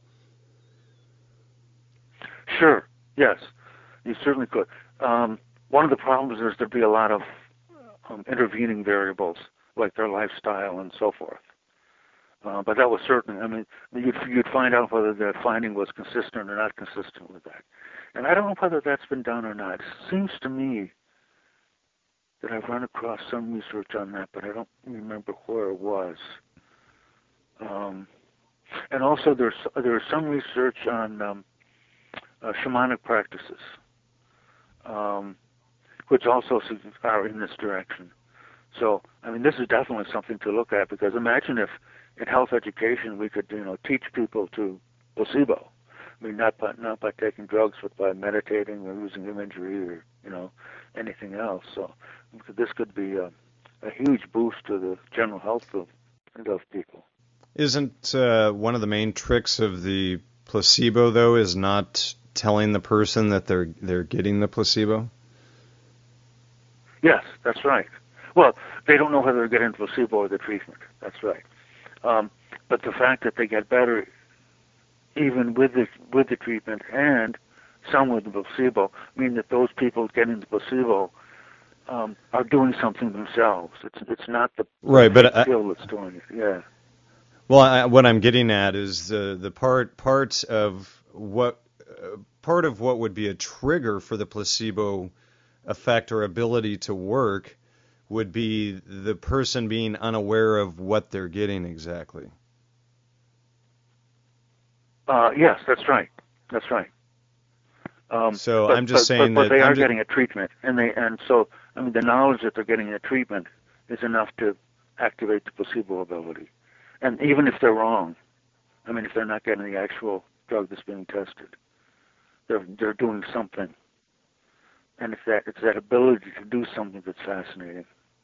Sure. Yes, you certainly could. One of the problems is there'd be a lot of intervening variables, like their lifestyle and so forth. But that was certain. I mean, you'd find out whether the finding was consistent or not consistent with that. And I don't know whether that's been done or not. It seems to me that I've run across some research on that, but I don't remember where it was. And also there's some research on shamanic practices, which also are in this direction. So, I mean, this is definitely something to look at, because imagine if in health education we could, teach people to placebo. I mean, not by taking drugs, but by meditating or using imagery or, anything else. So this could be a huge boost to the general health of people. Isn't one of the main tricks of the placebo, though, is not telling the person that they're getting the placebo? Yes, that's right. Well, they don't know whether they're getting placebo or the treatment. That's right. But the fact that they get better even with the treatment and some with the placebo mean that those people getting the placebo are doing something themselves. It's not the pill that's doing it. Yeah. Well, what I'm getting at is the part of what would be a trigger for the placebo effect or ability to work would be the person being unaware of what they're getting exactly. Yes, that's right. That's right. So I'm just saying that they are getting a treatment, and so I mean the knowledge that they're getting a treatment is enough to activate the placebo ability. And even if they're wrong, I mean if they're not getting the actual drug that's being tested, they're doing something. And it's that ability to do something that's fascinating.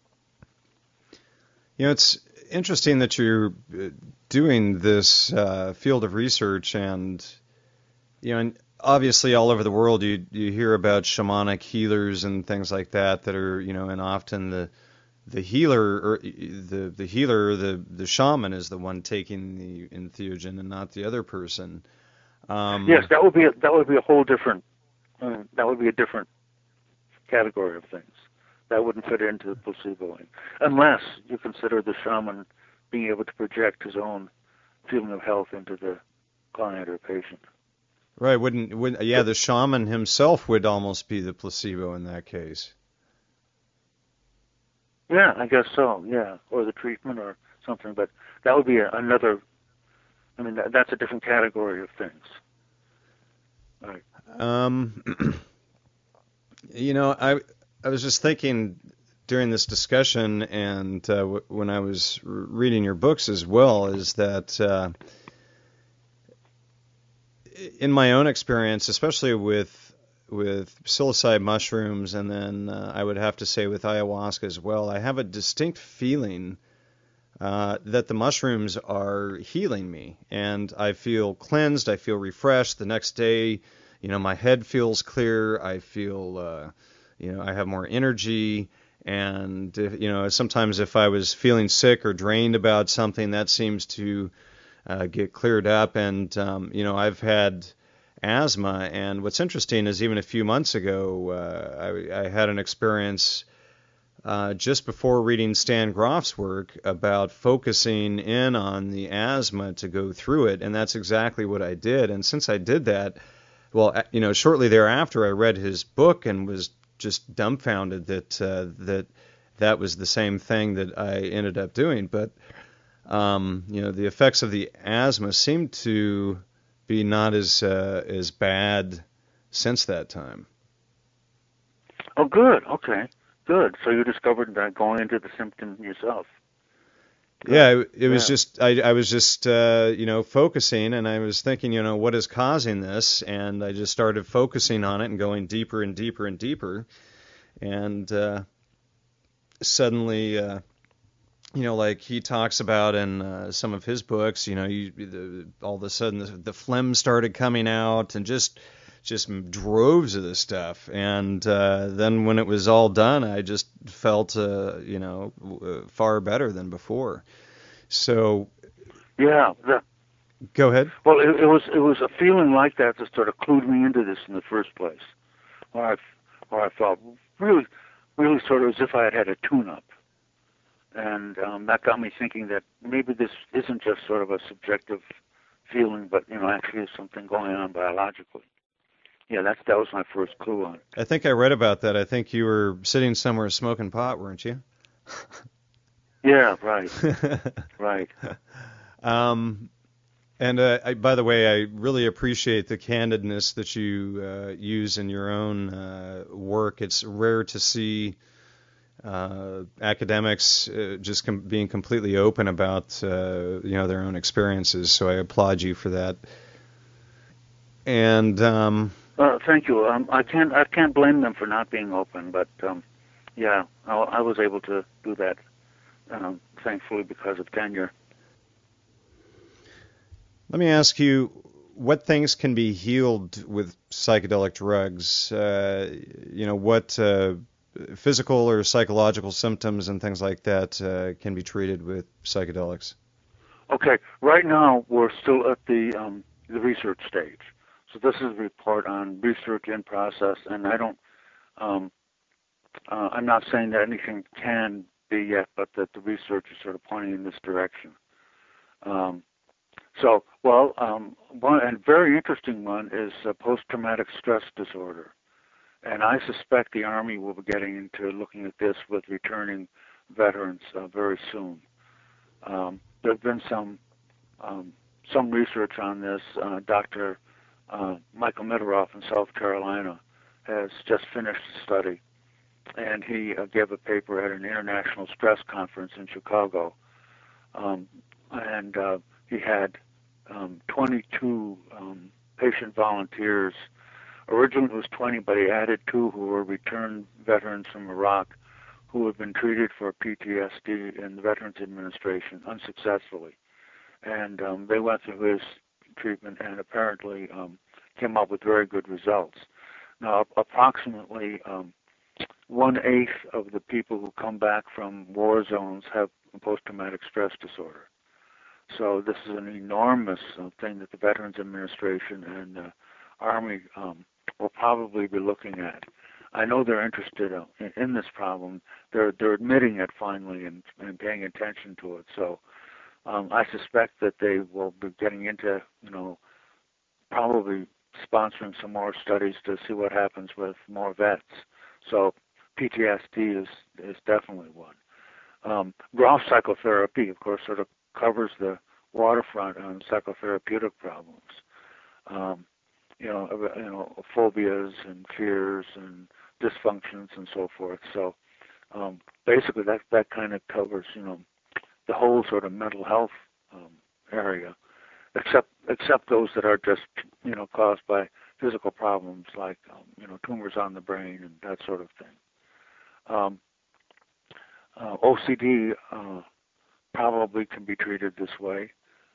It's interesting that you're doing this field of research, and and obviously all over the world you hear about shamanic healers and things like that are and often the healer or the shaman is the one taking the entheogen and not the other person. Yes, that would be a whole different that would be a different category of things. That wouldn't fit into the placeboing, unless you consider the shaman being able to project his own feeling of health into the client or patient. Right? The shaman himself would almost be the placebo in that case. Yeah, I guess so. Yeah, or the treatment or something, but that would be another. I mean, that's a different category of things. Right. I was just thinking during this discussion, and when I was reading your books as well, is that in my own experience, especially with psilocybe mushrooms, and then I would have to say with ayahuasca as well, I have a distinct feeling that the mushrooms are healing me, and I feel cleansed, I feel refreshed. The next day, my head feels clear, I feel I have more energy, and sometimes if I was feeling sick or drained about something, that seems to get cleared up. And I've had asthma, and what's interesting is even a few months ago I had an experience just before reading Stan Grof's work about focusing in on the asthma to go through it, and that's exactly what I did. And since I did that, well, shortly thereafter, I read his book and was just dumbfounded that was the same thing that I ended up doing. But the effects of the asthma seem to be not as bad since that time. Oh, good. Okay, good. So you discovered that going into the symptom yourself. Good. Yeah, it was just I was just focusing, and I was thinking, what is causing this, and I just started focusing on it and going deeper and deeper and deeper, and suddenly, like he talks about in some of his books, all of a sudden the phlegm started coming out, and just droves of this stuff, and then when it was all done, I just felt far better than before. So yeah, go ahead. Well, it was a feeling like that that sort of clued me into this in the first place, where I felt really sort of as if I had a tune-up, and that got me thinking that maybe this isn't just sort of a subjective feeling, but actually is something going on biologically. Yeah, that was my first clue on it. I think I read about that. I think you were sitting somewhere smoking pot, weren't you? Yeah, right. Right. And by the way, I really appreciate the candidness that you use in your own work. It's rare to see academics just being completely open about their own experiences. So I applaud you for that. And thank you. I can't blame them for not being open, but yeah, I was able to do that, thankfully, because of tenure. Let me ask you, what things can be healed with psychedelic drugs? What physical or psychological symptoms and things like that can be treated with psychedelics? Okay, right now we're still at the research stage. So this is a report on research in process, and I don't. I'm not saying that anything can be yet, but that the research is sort of pointing in this direction. One and very interesting one is post-traumatic stress disorder, and I suspect the Army will be getting into looking at this with returning veterans very soon. There's been some research on this. Dr. Michael Mittaroff in South Carolina has just finished a study, and he gave a paper at an international stress conference in Chicago, and he had 22 patient volunteers. Originally it was 20, but he added 2 who were returned veterans from Iraq who had been treated for PTSD in the Veterans Administration unsuccessfully. And they went through his treatment and apparently came up with very good results. Now, approximately 1/8 of the people who come back from war zones have post-traumatic stress disorder. So this is an enormous thing that the Veterans Administration and the Army will probably be looking at. I know they're interested in this problem. They're admitting it finally and paying attention to it. So I suspect that they will be getting into, probably sponsoring some more studies to see what happens with more vets. So PTSD is definitely one. Grof psychotherapy, of course, sort of covers the waterfront on psychotherapeutic problems. Phobias and fears and dysfunctions and so forth. So basically, that kind of covers, the whole sort of mental health area, except those that are just, caused by physical problems like, tumors on the brain and that sort of thing. OCD probably can be treated this way.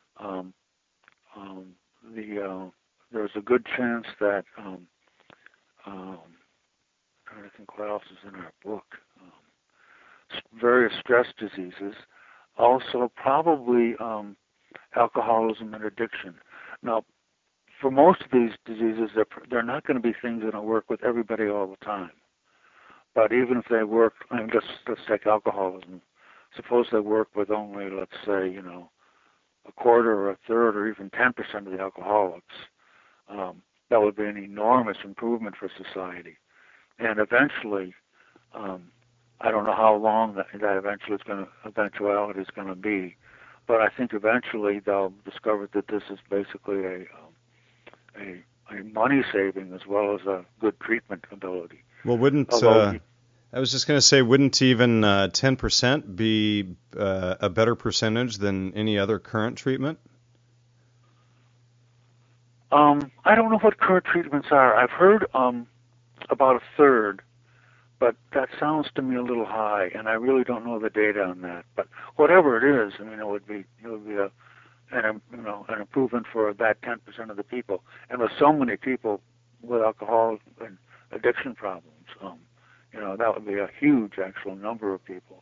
There's a good chance that, I'm trying to think what else is in our book, various stress diseases, also probably alcoholism and addiction. Now, for most of these diseases, they're not going to be things that will work with everybody all the time. But even if they work, I mean, let's take alcoholism. Suppose they work with only, let's say, a quarter or a third or even 10% of the alcoholics. That would be an enormous improvement for society. And eventually, I don't know how long that eventuality is going to be, but I think eventually they'll discover that this is basically a money saving as well as a good treatment ability. Well, I was just going to say, wouldn't even 10% be a better percentage than any other current treatment? I don't know what current treatments are. I've heard about a third, but that sounds to me a little high, and I really don't know the data on that. But whatever it is, I mean, it would be an improvement for that 10% of the people. And with so many people with alcohol and addiction problems, that would be a huge actual number of people.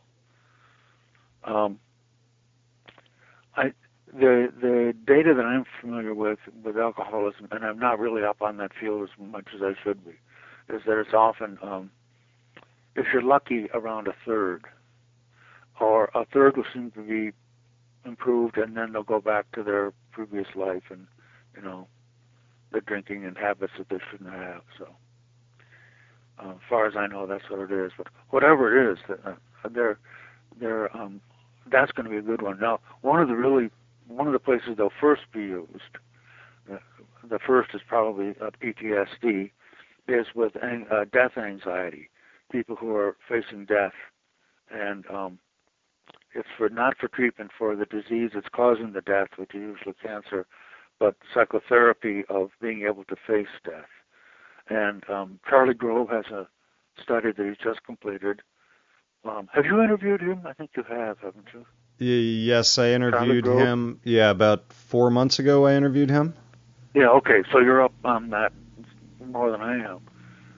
The data that I'm familiar with alcoholism, and I'm not really up on that field as much as I should be, is that it's often, if you're lucky, around a third, or a third will seem to be improved, and then they'll go back to their previous life and, the drinking and habits that they shouldn't have. So, as far as I know, that's what it is. But whatever it is, that's going to be a good one. Now, one of the places they'll first be used, the first is probably PTSD, is with death anxiety, people who are facing death, and it's not for treatment for the disease that's causing the death, which is usually cancer, but psychotherapy of being able to face death. And Charlie Grove has a study that he's just completed. Have you interviewed him? I think you have, haven't you? Yes, I interviewed him. Yeah, about 4 months ago I interviewed him. Yeah, okay, so you're up on that more than I am.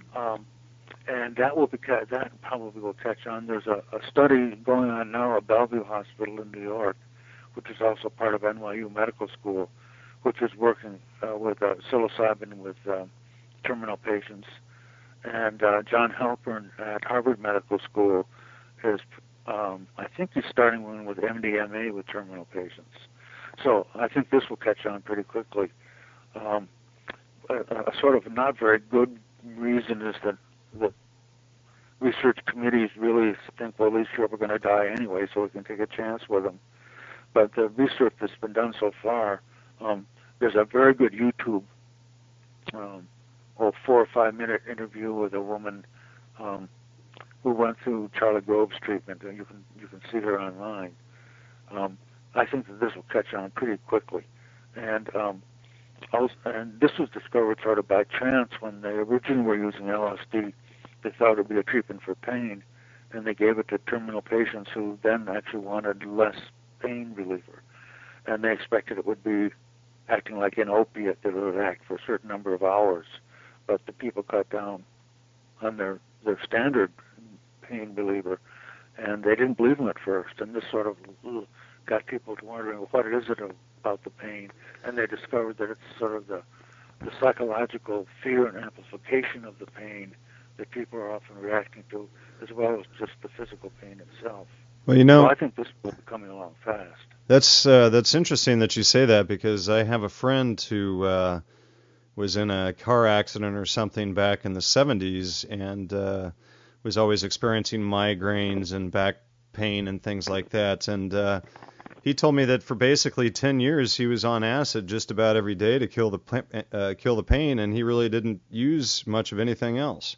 And that probably will catch on. There's a study going on now at Bellevue Hospital in New York, which is also part of NYU Medical School, which is working with psilocybin with terminal patients. And John Halpern at Harvard Medical School is, I think he's starting one with MDMA with terminal patients. So I think this will catch on pretty quickly. A sort of not very good reason is that the research committees really think, well, these people are going to die anyway, so we can take a chance with them. But the research that's been done so far, there's a very good YouTube 4 or 5 minute interview with a woman who went through Charlie Grove's treatment, and you can see her online. I think that this will catch on pretty quickly, and this was discovered sort of by chance when they originally were using LSD. They thought it would be a treatment for pain, and they gave it to terminal patients who then actually wanted less pain reliever, and they expected it would be acting like an opiate that would act for a certain number of hours, but the people cut down on their standard pain reliever, and they didn't believe them at first, and this sort of got people to wondering, well, what is it about the pain, and they discovered that it's sort of the psychological fear and amplification of the pain that people are often reacting to, as well as just the physical pain itself. Well, so I think this will be coming along fast. That's interesting that you say that, because I have a friend who was in a car accident or something back in the 70s and was always experiencing migraines and back pain and things like that. And he told me that for basically 10 years he was on acid just about every day to kill the pain, and he really didn't use much of anything else.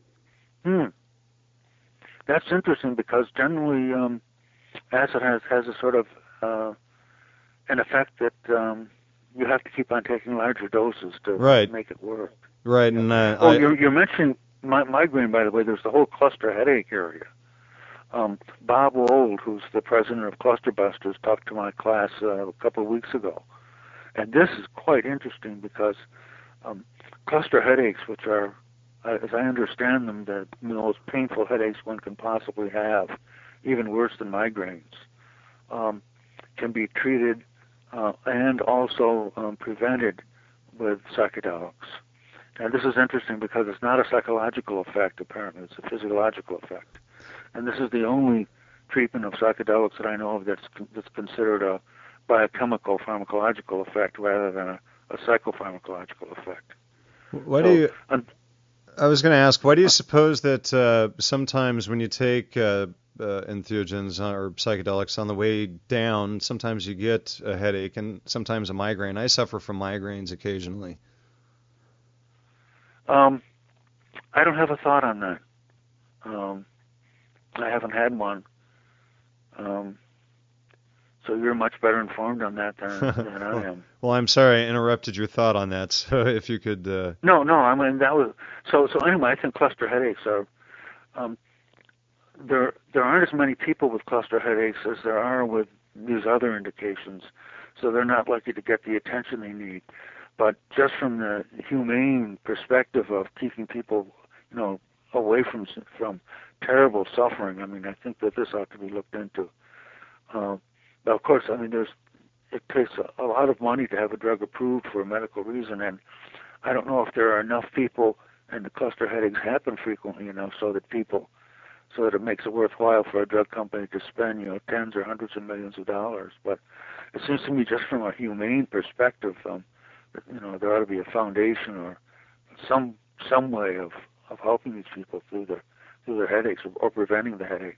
That's interesting, because generally acid has a sort of an effect that you have to keep on taking larger doses to make it work. Right. Yeah. And you mentioned migraine, by the way. There's the whole cluster headache area. Bob Wold, who's the president of Cluster Busters, talked to my class a couple of weeks ago. And this is quite interesting because cluster headaches, which are, as I understand them, the most painful headaches one can possibly have, even worse than migraines, can be treated and also prevented with psychedelics. And this is interesting because it's not a psychological effect, apparently. It's a physiological effect. And this is the only treatment of psychedelics that I know of that's considered a biochemical pharmacological effect rather than a psychopharmacological effect. Why do you? I was going to ask, why do you suppose that sometimes when you take entheogens or psychedelics on the way down, sometimes you get a headache and sometimes a migraine? I suffer from migraines occasionally. I don't have a thought on that. I haven't had one. So you're much better informed on that than I am. Well, I'm sorry I interrupted your thought on that. So if you could. No. I mean that was so. Anyway, I think cluster headaches are. There aren't as many people with cluster headaches as there are with these other indications, so they're not likely to get the attention they need. But just from the humane perspective of keeping people, away from terrible suffering, I mean, I think that this ought to be looked into. But of course, I mean, it takes a lot of money to have a drug approved for a medical reason, and I don't know if there are enough people, and the cluster headaches happen frequently enough so that it makes it worthwhile for a drug company to spend, tens or hundreds of millions of dollars. But it seems to me, just from a humane perspective, there ought to be a foundation or some way of helping these people through their headaches or preventing the headaches.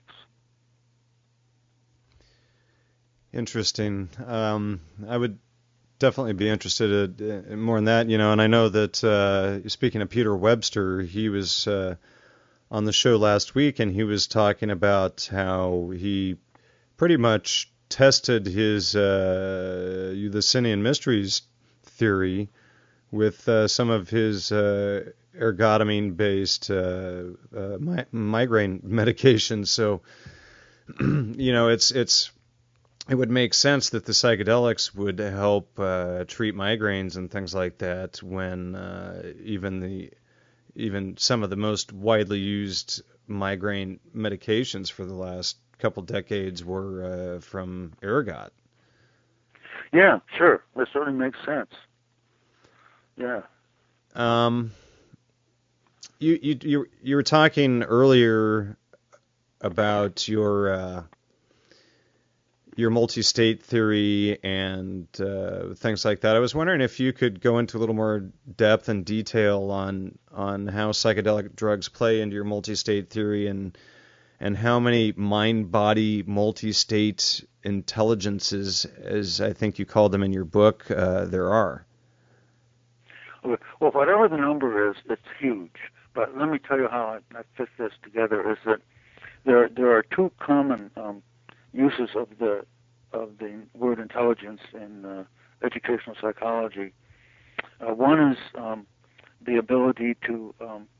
Interesting. I would definitely be interested in more in that, and I know that speaking of Peter Webster, he was on the show last week, and he was talking about how he pretty much tested his Eleusinian Mysteries theory with some of his ergotamine-based migraine medications. So, it would make sense that the psychedelics would help treat migraines and things like that when even some of the most widely used migraine medications for the last couple decades were from ergot. Yeah, sure. That certainly makes sense. Yeah. You were talking earlier about your multi-state theory and things like that. I was wondering if you could go into a little more depth and detail on how psychedelic drugs play into your multi-state theory and how many mind-body multi-state intelligences, as I think you called them in your book, there are. Well, whatever the number is, it's huge. But let me tell you how I fit this together. Is that there are two common uses of the word intelligence in educational psychology. One is the ability to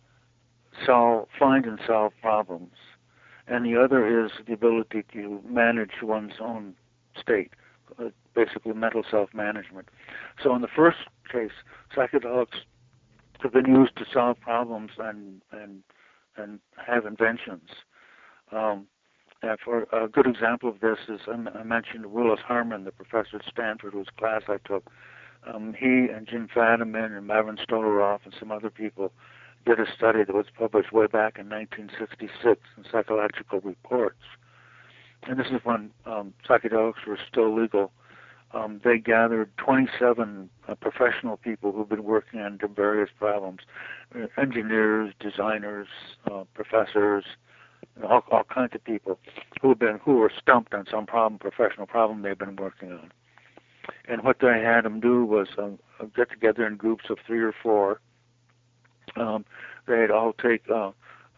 find and solve problems, and the other is the ability to manage one's own state, basically mental self-management. So in the first case, psychedelics have been used to solve problems and have inventions. And for a good example of this is I mentioned Willis Harman, the professor at Stanford, whose class I took. He and Jim Fadiman and Marin Stolaroff and some other people did a study that was published way back in 1966 in Psychological Reports. And this is when psychedelics were still legal. They gathered 27 professional people who've been working on various problems, engineers, designers, professors, all kinds of people who were stumped on some professional problem they've been working on. And what they had them do was get together in groups of 3 or 4. They'd all take some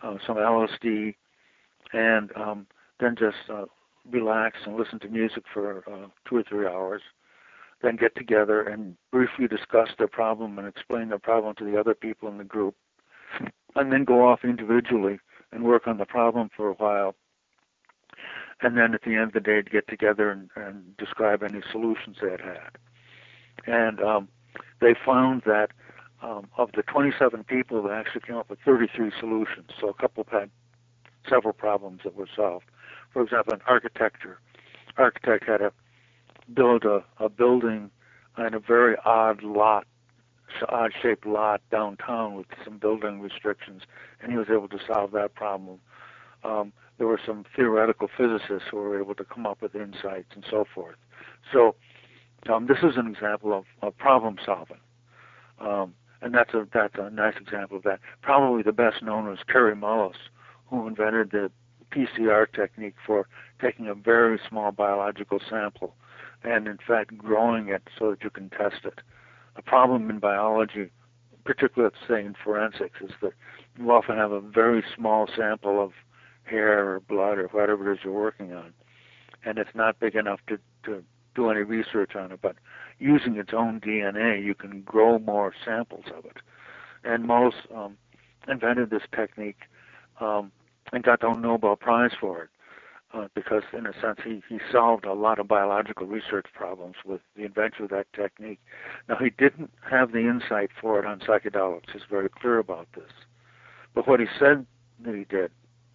LSD and then just relax and listen to music for 2 or 3 hours, then get together and briefly discuss their problem and explain their problem to the other people in the group, and then go off individually and work on the problem for a while. And then at the end of the day, to get together and describe any solutions they had. And they found that of the 27 people, they actually came up with 33 solutions. So a couple had several problems that were solved. For example, in architecture, architect had to build a building in a very odd lot odd-shaped lot downtown with some building restrictions, and he was able to solve that problem. There were some theoretical physicists who were able to come up with insights and so forth. So this is an example of problem solving, and that's a nice example of that. Probably the best known was Kary Mullis, who invented the PCR technique for taking a very small biological sample and, in fact, growing it so that you can test it. A problem in biology, particularly, let's say, in forensics, is that you often have a very small sample of hair or blood or whatever it is you're working on, and it's not big enough to do any research on it. But using its own DNA, you can grow more samples of it. And Mullis invented this technique and got the Nobel Prize for it because, in a sense, he solved a lot of biological research problems with the invention of that technique. Now, he didn't have the insight for it on psychedelics. He's very clear about this. But what he said that he did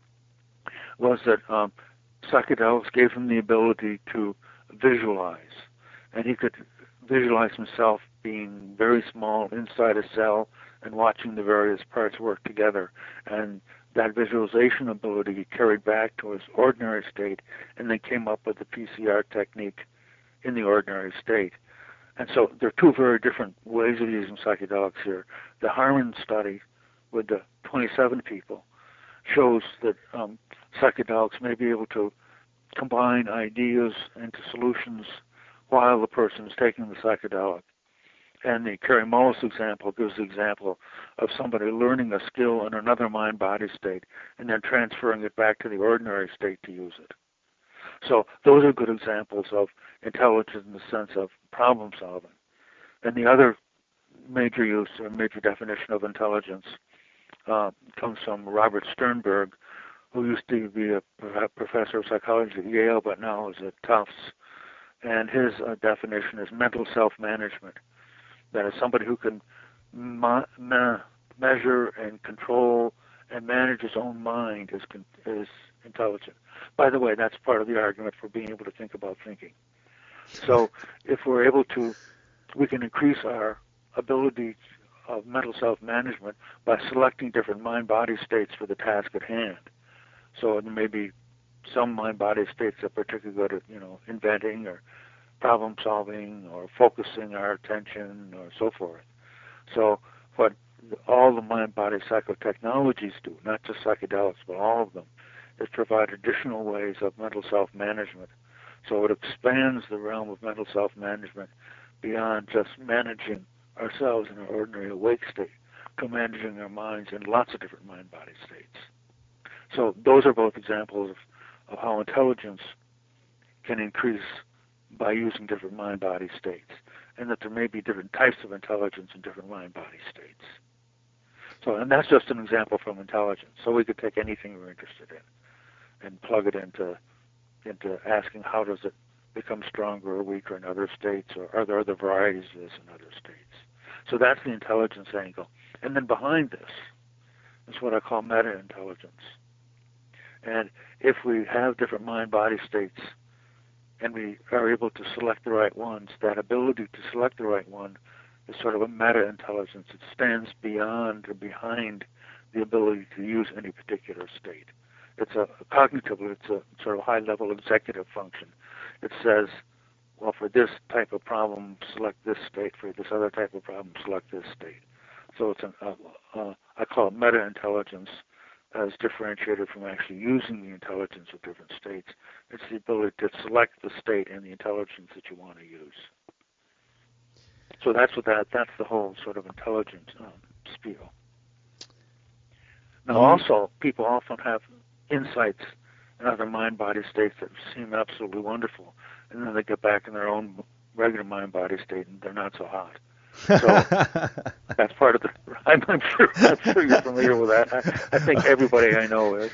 was that psychedelics gave him the ability to visualize, and he could visualize himself being very small inside a cell and watching the various parts work together. And that visualization ability he carried back to his ordinary state, and then came up with the PCR technique in the ordinary state. And so there are two very different ways of using psychedelics here. The Harman study with the 27 people shows that psychedelics may be able to combine ideas into solutions while the person is taking the psychedelic. And the Kary Mullis example gives the example of somebody learning a skill in another mind-body state and then transferring it back to the ordinary state to use it. So those are good examples of intelligence in the sense of problem solving. And the other major use or major definition of intelligence comes from Robert Sternberg, who used to be a professor of psychology at Yale but now is at Tufts. And his definition is mental self-management. That is somebody who can measure and control and manage his own mind is intelligent. By the way, that's part of the argument for being able to think about thinking. So if we're able to, we can increase our ability of mental self-management by selecting different mind-body states for the task at hand. So there may be some mind-body states that are particularly good at, inventing or problem solving or focusing our attention or so forth. So what all the mind-body psychotechnologies do, not just psychedelics, but all of them, is provide additional ways of mental self-management. So it expands the realm of mental self-management beyond just managing ourselves in an ordinary awake state to managing our minds in lots of different mind-body states. So those are both examples of how intelligence can increase by using different mind-body states, and that there may be different types of intelligence in different mind-body states. So, and that's just an example from intelligence. So we could take anything we're interested in and plug it into asking how does it become stronger or weaker in other states, or are there other varieties of this in other states. So that's the intelligence angle. And then behind this is what I call meta-intelligence. And if we have different mind-body states and we are able to select the right ones, that ability to select the right one is sort of a meta-intelligence. It stands beyond or behind the ability to use any particular state. It's cognitively, it's a sort of high-level executive function. It says, well, for this type of problem, select this state. For this other type of problem, select this state. So it's I call it meta-intelligence, as differentiated from actually using the intelligence of different states. It's the ability to select the state and the intelligence that you want to use. So that's the whole sort of intelligence spiel. Now, also, people often have insights in other mind-body states that seem absolutely wonderful, and then they get back in their own regular mind-body state, and they're not so hot. So that's part of the. I'm sure you're familiar with that. I think everybody I know is.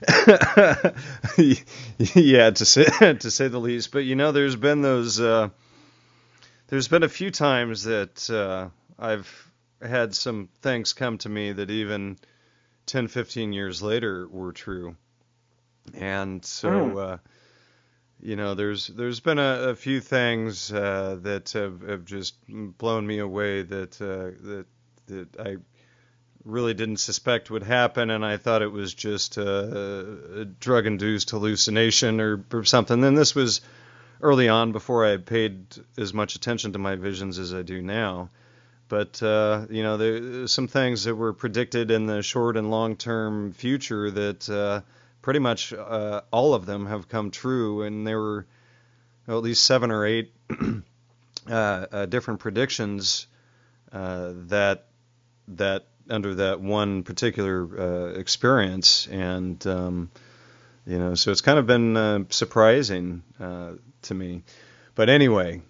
Yeah, to say the least. But there's been those. There's been a few times that I've had some things come to me that even 10, 15 years later were true. And so, there's been a few things that have just blown me away that I really didn't suspect would happen, and I thought it was just a drug-induced hallucination or something. And this was early on, before I paid as much attention to my visions as I do now. But there's some things that were predicted in the short and long-term future that pretty much all of them have come true, and there were at least 7 or 8 different predictions that under that one particular experience, and so it's kind of been surprising to me. But anyway,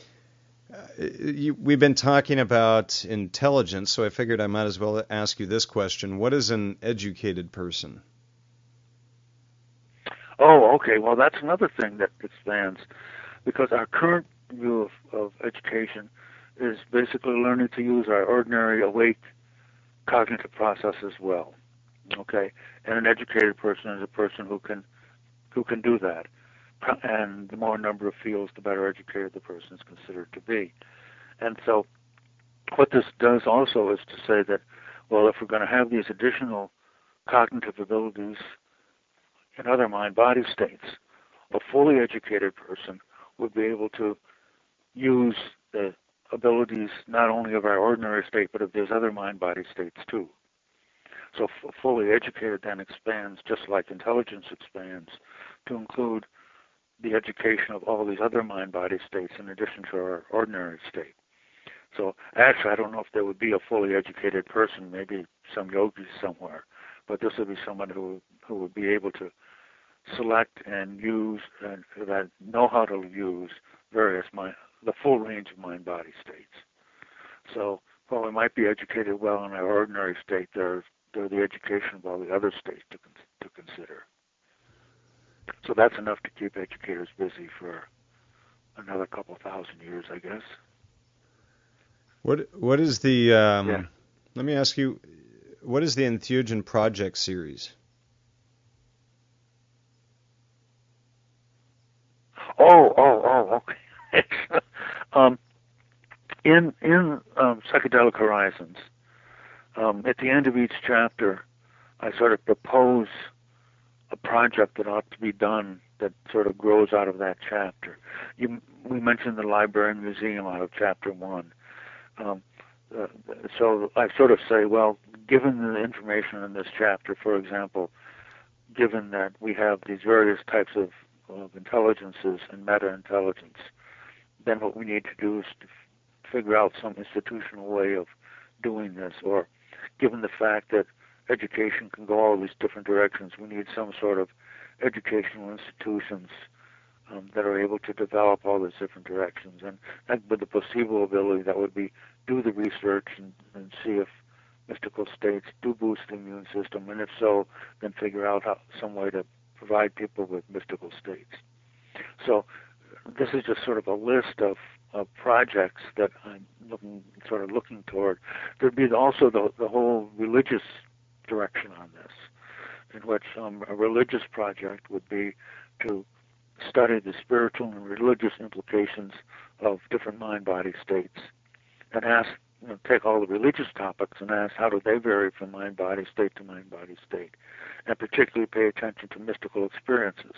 we've been talking about intelligence, so I figured I might as well ask you this question: what is an educated person? Oh, okay. Well, that's another thing that expands, because our current view of education is basically learning to use our ordinary awake cognitive processes well. Okay, and an educated person is a person who can do that. And the more number of fields, the better educated the person is considered to be. And so what this does also is to say that, well, if we're going to have these additional cognitive abilities in other mind-body states, a fully educated person would be able to use the abilities not only of our ordinary state, but of those other mind-body states too. So fully educated then expands, just like intelligence expands, to include the education of all these other mind-body states in addition to our ordinary state. So actually, I don't know if there would be a fully educated person, maybe some yogi somewhere, but this would be someone who would be able to select and use and that know how to use the full range of mind-body states. So while we might be educated well in our ordinary state, there's the education of all the other states to consider. So that's enough to keep educators busy for another couple thousand years, I guess. What is the Let me ask you, what is the Entheogen Project series? Okay. In Psychedelic Horizons, at the end of each chapter, I sort of propose a project that ought to be done that sort of grows out of that chapter. We mentioned the library and museum out of chapter 1. So I sort of say, well, given the information in this chapter, for example, given that we have these various types of intelligences and meta-intelligence, then what we need to do is to figure out some institutional way of doing this, or given the fact that education can go all these different directions, we need some sort of educational institutions that are able to develop all these different directions. And that, with the placebo ability, that would be do the research and see if mystical states do boost the immune system, and if so, then figure out some way to provide people with mystical states. So this is just sort of a list of projects that I'm looking toward. There'd be also the whole religious direction on this, in which a religious project would be to study the spiritual and religious implications of different mind-body states, and take all the religious topics and ask how do they vary from mind-body state to mind-body state, and particularly pay attention to mystical experiences,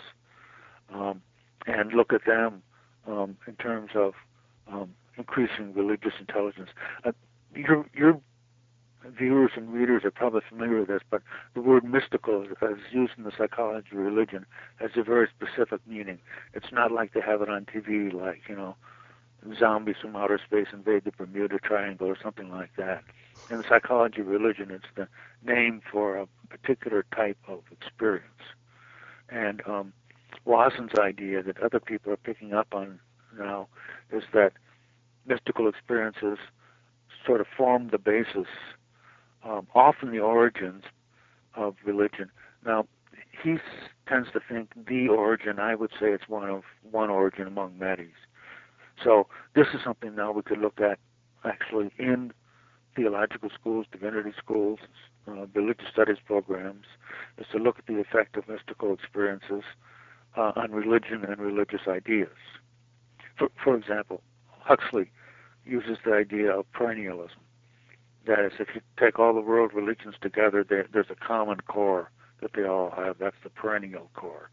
and look at them in terms of increasing religious intelligence. Your viewers and readers are probably familiar with this, but the word mystical, as used in the psychology of religion, has a very specific meaning. It's not like they have it on TV, like, zombies from outer space invade the Bermuda Triangle or something like that. In the psychology of religion, it's the name for a particular type of experience. And Watson's idea that other people are picking up on now is that mystical experiences sort of form the basis, often the origins of religion. Now, he tends to think the origin, I would say it's one origin among many. So this is something now we could look at actually in theological schools, divinity schools, religious studies programs, is to look at the effect of mystical experiences on religion and religious ideas. For example, Huxley uses the idea of perennialism. That is, if you take all the world religions together, there's a common core that they all have. That's the perennial core.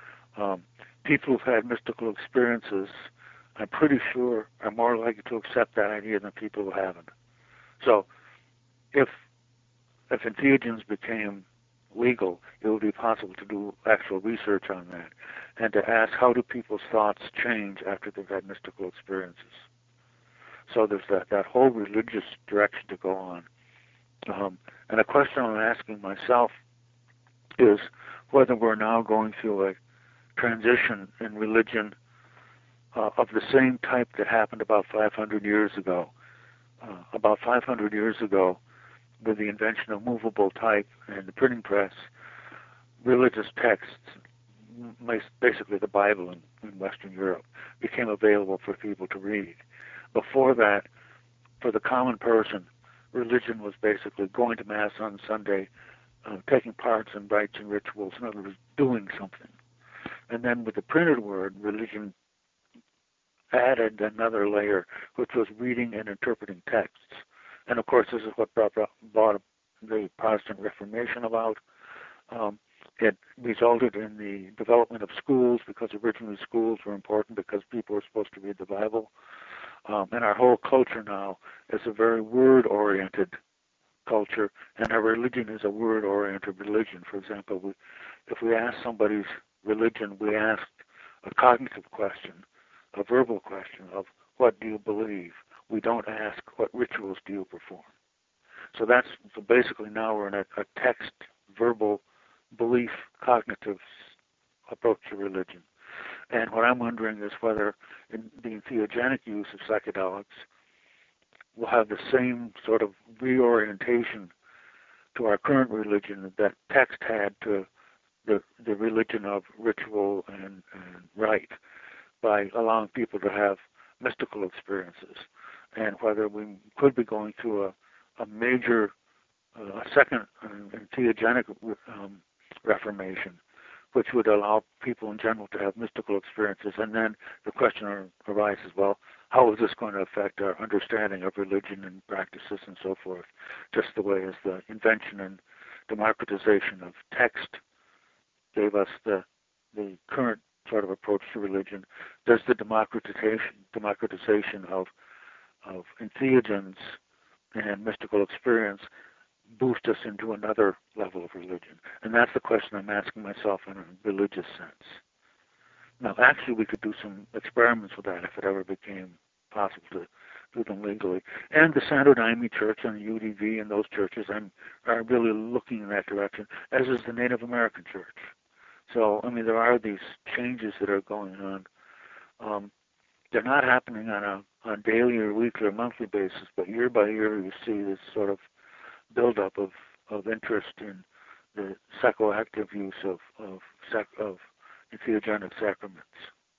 People who've had mystical experiences, I'm pretty sure, are more likely to accept that idea than people who haven't. So, if entheogens became legal, it would be possible to do actual research on that and to ask, how do people's thoughts change after they've had mystical experiences? So there's that whole religious direction to go on. And a question I'm asking myself is whether we're now going through a transition in religion of the same type that happened about 500 years ago. About 500 years ago, with the invention of movable type and the printing press, religious texts, basically the Bible in Western Europe, became available for people to read. Before that, for the common person, religion was basically going to Mass on Sunday, taking parts in rites and rituals, in other words, doing something. And then with the printed word, religion added another layer, which was reading and interpreting texts. And of course, this is what brought the Protestant Reformation about. It resulted in the development of schools, because originally schools were important because people were supposed to read the Bible. And our whole culture now is a very word-oriented culture, and our religion is a word-oriented religion. For example, if we ask somebody's religion, we ask a cognitive question, a verbal question of, what do you believe? We don't ask, what rituals do you perform? So basically now we're in a text, verbal, belief, cognitive approach to religion. And what I'm wondering is whether in the entheogenic use of psychedelics will have the same sort of reorientation to our current religion that text had to the religion of ritual and rite, by allowing people to have mystical experiences, and whether we could be going through a major, second entheogenic reformation, which would allow people in general to have mystical experiences. And then the question arises, well, how is this going to affect our understanding of religion and practices and so forth, just the way as the invention and democratization of text gave us the current sort of approach to religion. Does the democratization of entheogens and mystical experience boost us into another level of religion? And that's the question I'm asking myself in a religious sense. Now, actually, we could do some experiments with that if it ever became possible to do them legally. And the Santo Daime Church and the UDV and those churches are really looking in that direction, as is the Native American Church. So, I mean, there are these changes that are going on. They're not happening on a daily or weekly or monthly basis, but year by year you see this sort of buildup of interest in the psychoactive use of entheogenic sacraments.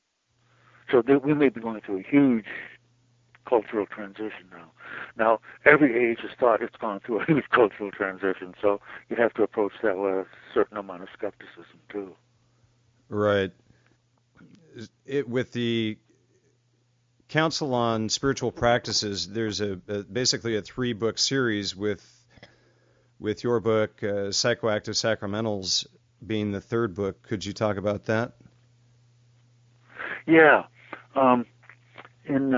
So we may be going through a huge cultural transition now. Now, every age has thought it's gone through a huge cultural transition, so you have to approach that with a certain amount of skepticism, too. Right. With the Council on Spiritual Practices, there's basically a 3-book series with your book, Psychoactive Sacramentals, being the 3rd book. Could you talk about that? Yeah. In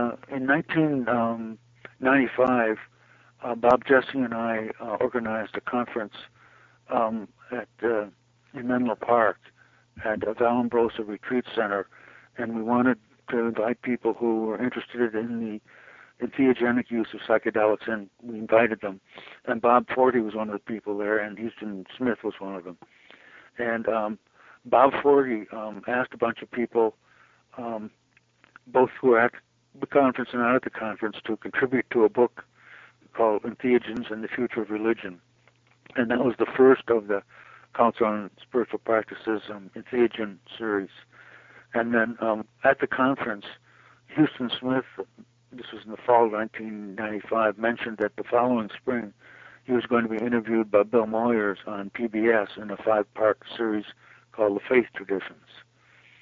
1995, Bob Jesse and I organized a conference in Menlo Park at the Vallombrosa Retreat Center, and we wanted to invite people who were interested in the entheogenic use of psychedelics, and we invited them. And Bob Forty was one of the people there, and Houston Smith was one of them. And Bob Forty asked a bunch of people, both who were at the conference and not at the conference, to contribute to a book called Entheogens and the Future of Religion. And that was the first of the Council on Spiritual Practices Entheogen series. And then at the conference, Houston Smith, this was in the fall of 1995, mentioned that the following spring he was going to be interviewed by Bill Moyers on PBS in a 5-part series called The Faith Traditions.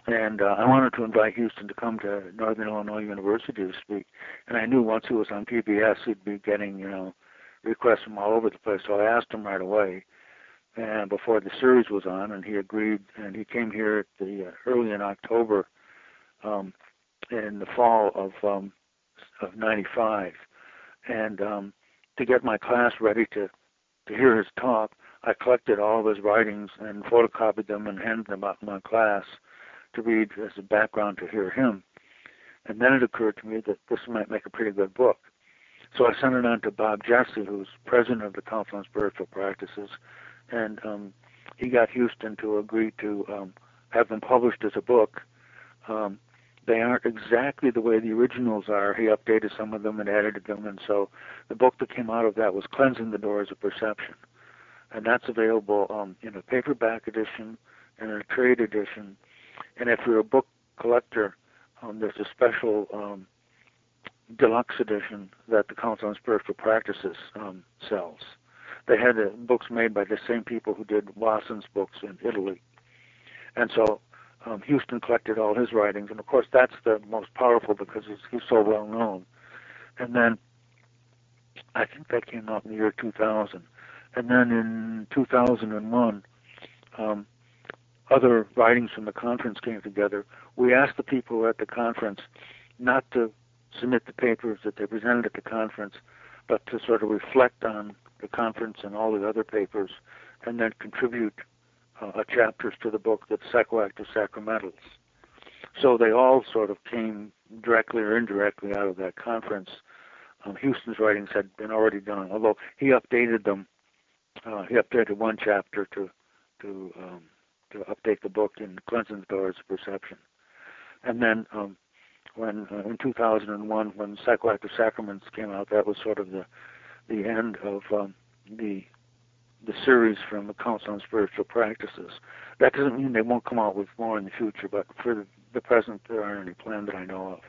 And I wanted to invite Houston to come to Northern Illinois University to speak. And I knew once he was on PBS, he'd be getting, requests from all over the place. So I asked him right away, and before the series was on, and he agreed. And he came here at the early in October, in the fall of '95, and to get my class ready to hear his talk, I collected all of his writings and photocopied them and handed them out in my class to read as a background to hear him. And then it occurred to me that this might make a pretty good book. So I sent it on to Bob Jesse, who's president of the Council on Spiritual Practices, and he got Houston to agree to have them published as a book. They aren't exactly the way the originals are. He updated some of them and edited them, and so the book that came out of that was Cleansing the Doors of Perception. And that's available in a paperback edition and a trade edition. And if you're a book collector, there's a special deluxe edition that the Council on Spiritual Practices sells. They had books made by the same people who did Wasson's books in Italy. And so Houston collected all his writings, and of course that's the most powerful because he's so well known. And then I think that came out in the year 2000. And then in 2001, other writings from the conference came together. We asked the people at the conference not to submit the papers that they presented at the conference, but to sort of reflect on the conference and all the other papers, and then contribute chapters to the book that's Psychoactive Sacramentals. So they all sort of came directly or indirectly out of that conference. Houston's writings had been already done, although he updated them. He updated one chapter to update the book in Cleansing the Doors of Perception. And then when in 2001, when Psychoactive Sacraments came out, that was sort of the end of the series from the Council on Spiritual Practices. That doesn't mean they won't come out with more in the future, but for the present, there aren't any planned that I know of.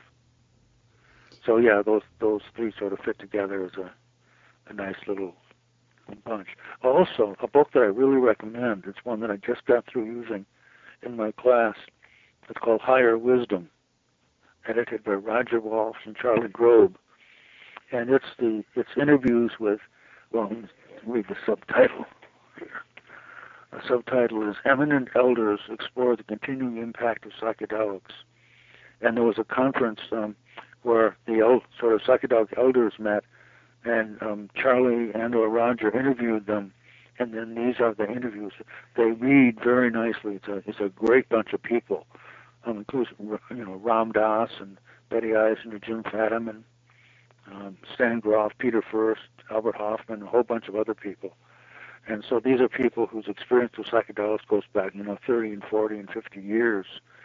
So yeah, those three sort of fit together as a nice little bunch. Also, a book that I really recommend, it's one that I just got through using in my class. It's called Higher Wisdom, edited by Roger Walsh and Charlie Grobe. And it's interviews with, well, read the subtitle here. The subtitle is Eminent Elders Explore the Continuing Impact of Psychedelics. And there was a conference where the sort of psychedelic elders met, and Charlie and or Roger interviewed them, and then these are the interviews. They read very nicely. It's a great bunch of people. Includes Ram Dass and Betty Eisner, Jim Fadiman, Stan Groff, Peter Furst, Albert Hoffman, a whole bunch of other people. And so these are people whose experience with psychedelics goes back, 30 and 40 and 50 years.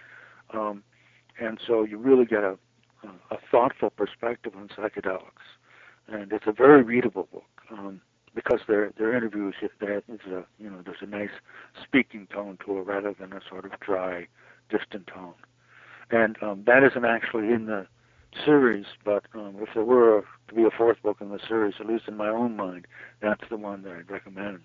And so you really get a thoughtful perspective on psychedelics. And it's a very readable book because their interviews, there's a nice speaking tone to it rather than a sort of dry, distant tone. And that isn't actually in the series, but if there were to be a fourth book in the series, at least in my own mind, that's the one that I'd recommend.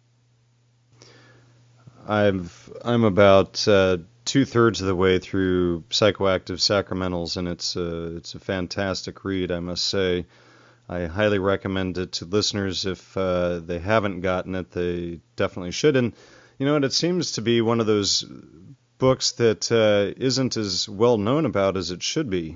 I'm about 2/3 of the way through Psychoactive Sacramentals, and it's a fantastic read, I must say. I highly recommend it to listeners. If they haven't gotten it, they definitely should. And it seems to be one of those books that isn't as well known about as it should be.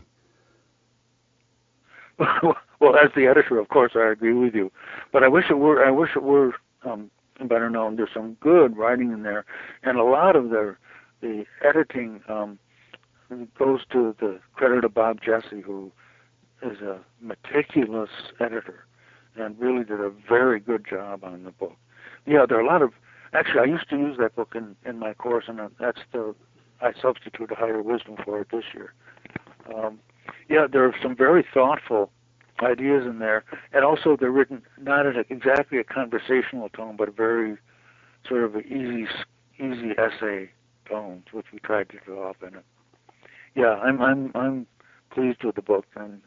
Well, as the editor, of course, I agree with you. But I wish it were better known. There's some good writing in there, and a lot of the editing goes to the credit of Bob Jesse, who is a meticulous editor and really did a very good job on the book. Yeah, there are a lot of. Actually, I used to use that book in my course, and I substituted Higher Wisdom for it this year. Yeah, there are some very thoughtful ideas in there, and also they're written not in exactly a conversational tone, but a very sort of easy essay tone, which we tried to draw up in it. Yeah, I'm pleased with the book, and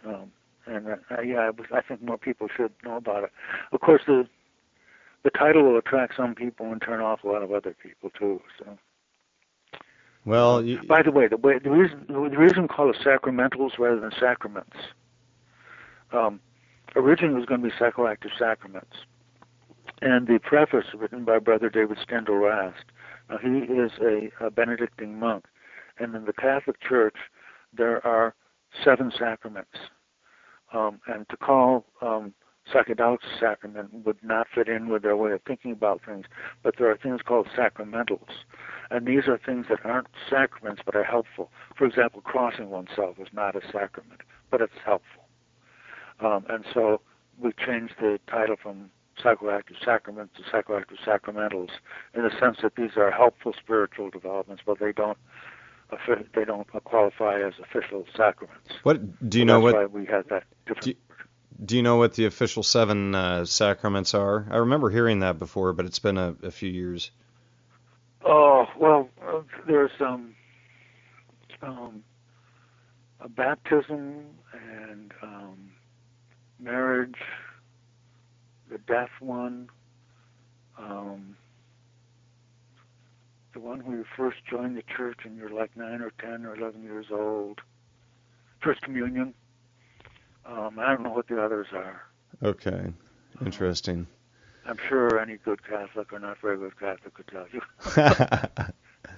I think more people should know about it. Of course, the title will attract some people and turn off a lot of other people too. So Well, By the way, the reason we call it sacramentals rather than sacraments. Originally, it was going to be psychoactive sacraments, and the preface written by Brother David Stendhal Rast. Now, he is a Benedictine monk, and in the Catholic Church, there are 7 sacraments, and to call psychedelics a sacrament would not fit in with their way of thinking about things, but there are things called sacramentals, and these are things that aren't sacraments but are helpful. For example, crossing oneself is not a sacrament, but it's helpful. And so we changed the title from psychoactive sacraments to psychoactive sacramentals in the sense that these are helpful spiritual developments, but they don't qualify as official sacraments. What do you know? That's what why we had that different. Do you know what the official 7 sacraments are? I remember hearing that before, but it's been a few years. Oh well, there's a baptism and marriage, the death one, the one where you first join the church and you're like 9 or 10 or 11 years old, First Communion. I don't know what the others are. Okay, interesting. I'm sure any good Catholic or not very good Catholic could tell you.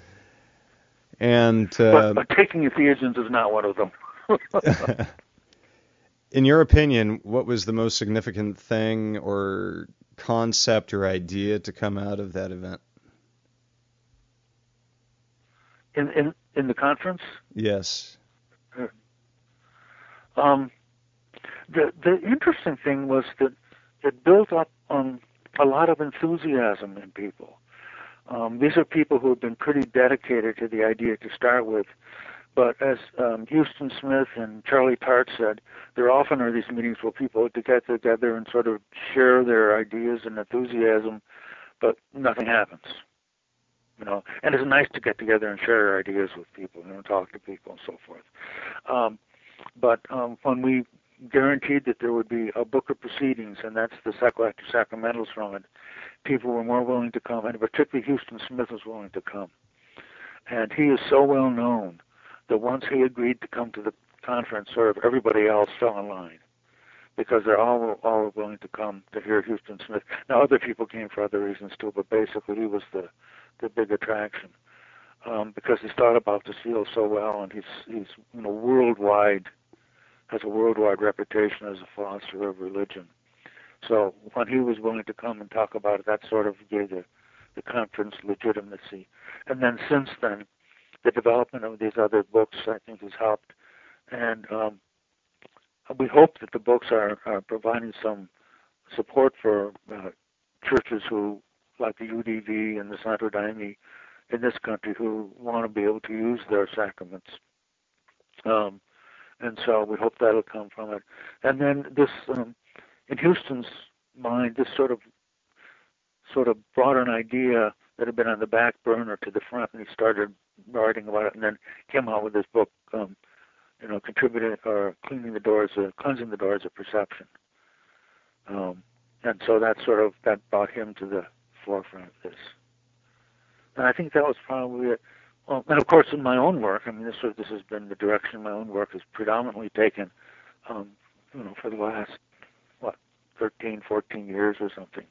And but taking Ephesians is not one of them. In your opinion, what was the most significant thing or concept or idea to come out of that event? In the conference? Yes. The interesting thing was that it built up a lot of enthusiasm in people. These are people who have been pretty dedicated to the idea to start with. But as Huston Smith and Charlie Tart said, there often are these meetings where people get together and sort of share their ideas and enthusiasm, but nothing happens. And it's nice to get together and share ideas with people, talk to people and so forth. But when we guaranteed that there would be a book of proceedings, and that's the psychoactive sacramentals from it, people were more willing to come, and particularly Huston Smith was willing to come. And he is so well known that once he agreed to come to the conference, sort of everybody else fell in line, because they're all willing to come to hear Huston Smith. Now, other people came for other reasons too, but basically he was the big attraction, because he's thought about this field so well, and he's worldwide, has a worldwide reputation as a philosopher of religion. So when he was willing to come and talk about it, that sort of gave the conference legitimacy. And then since then, the development of these other books, I think, has helped. And we hope that the books are providing some support for churches who, like the UDV and the Santo Daime in this country, who want to be able to use their sacraments. And so we hope that'll come from it. And then this, in Huston's mind, this sort of brought an idea that had been on the back burner to the front, and he started writing about it, and then came out with this book, contributing or cleansing the doors of perception. And so that brought him to the forefront of this. And I think that was probably it. Well, and of course, in my own work, I mean, this has been the direction my own work has predominantly taken, for the last 13, 14 years or something.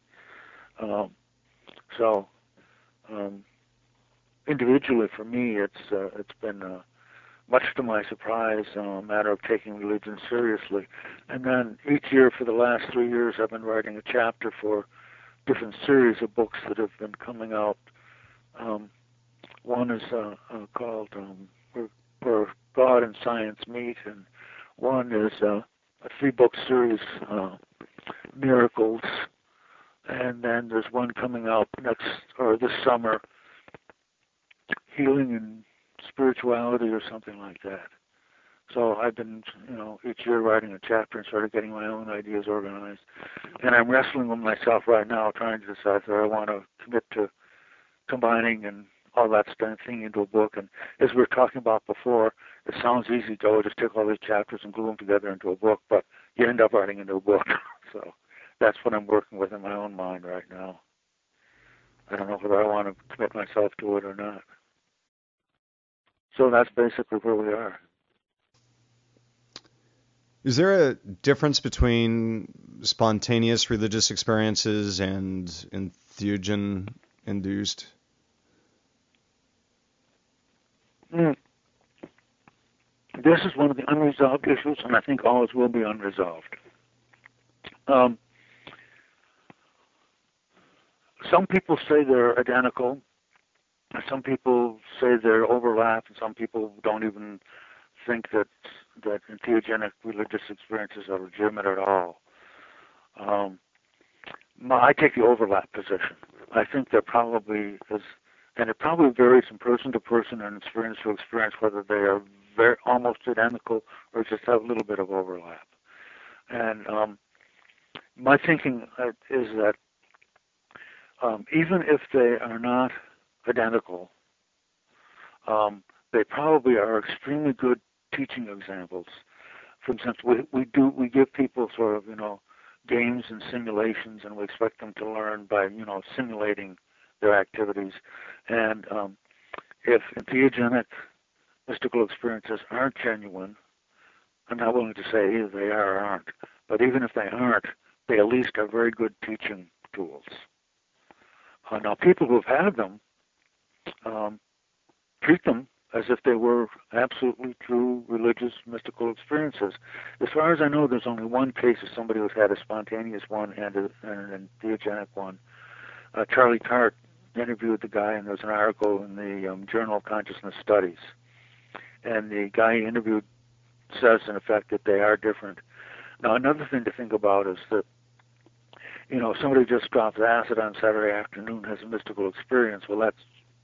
So individually, for me, it's been much to my surprise a matter of taking religion seriously. And then each year for the last 3 years, I've been writing a chapter for different series of books that have been coming out. One is called Where God and Science Meet, and one is a 3-book series, Miracles, and then there's one coming out this summer, Healing and Spirituality or something like that. So I've been, each year writing a chapter and sort of getting my own ideas organized. And I'm wrestling with myself right now, trying to decide whether I want to commit to combining and all that thing into a book. And as we were talking about before, it sounds easy to just take all these chapters and glue them together into a book, but you end up writing into a book. So that's what I'm working with in my own mind right now. I don't know whether I want to commit myself to it or not. So that's basically where we are. Is there a difference between spontaneous religious experiences and entheogen-induced? This is one of the unresolved issues, and I think always will be unresolved. Some people say they're identical. Some people say they're overlap, and some people don't even think that entheogenic religious experiences are legitimate at all. I take the overlap position. I think there probably is, and it probably varies from person to person and experience to experience, whether they are almost identical or just have a little bit of overlap. And my thinking is that even if they are not identical, they probably are extremely good teaching examples. For instance, we give people sort of games and simulations, and we expect them to learn by simulating their activities. And if entheogenic mystical experiences aren't genuine, I'm not willing to say either they are or aren't, but even if they aren't, they at least are very good teaching tools. Now, people who've had them treat them as if they were absolutely true religious mystical experiences. As far as I know, there's only one case of somebody who's had a spontaneous one and an entheogenic one. Charlie Tart interviewed the guy, and there's an article in the Journal of Consciousness Studies. And the guy he interviewed says, in effect, that they are different. Now, another thing to think about is that, somebody just drops acid on Saturday afternoon, has a mystical experience. Well, that's,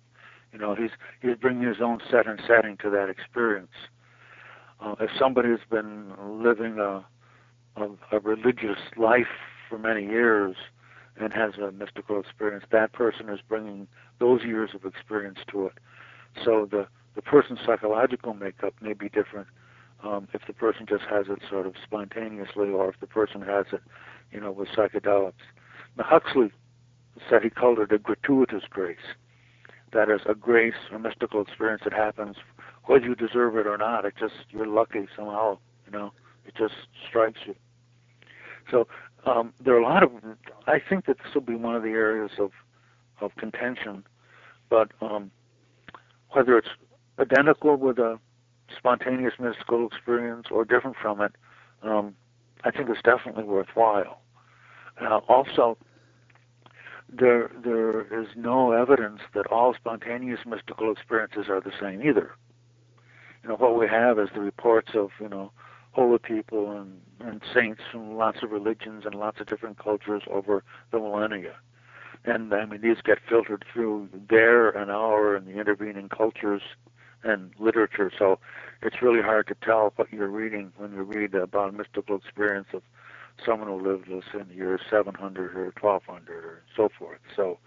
he's bringing his own set and setting to that experience. If somebody's been living a religious life for many years and has a mystical experience, that person is bringing those years of experience to it. So the person's psychological makeup may be different if the person just has it sort of spontaneously, or if the person has it, with psychedelics. Now, Huxley said he called it a gratuitous grace. That is, a grace or mystical experience that happens whether you deserve it or not. You're lucky somehow, it just strikes you. So there are a lot of, I think that this will be one of the areas of contention, but whether it's identical with a spontaneous mystical experience or different from it, I think it's definitely worthwhile. Also, there is no evidence that all spontaneous mystical experiences are the same either. What we have is the reports of, holy people and saints from lots of religions and lots of different cultures over the millennia. And, these get filtered through their and our and the intervening cultures and literature. So it's really hard to tell what you're reading when you read about a mystical experience of someone who lived, let's say, in the year 700 or 1200 or so forth. So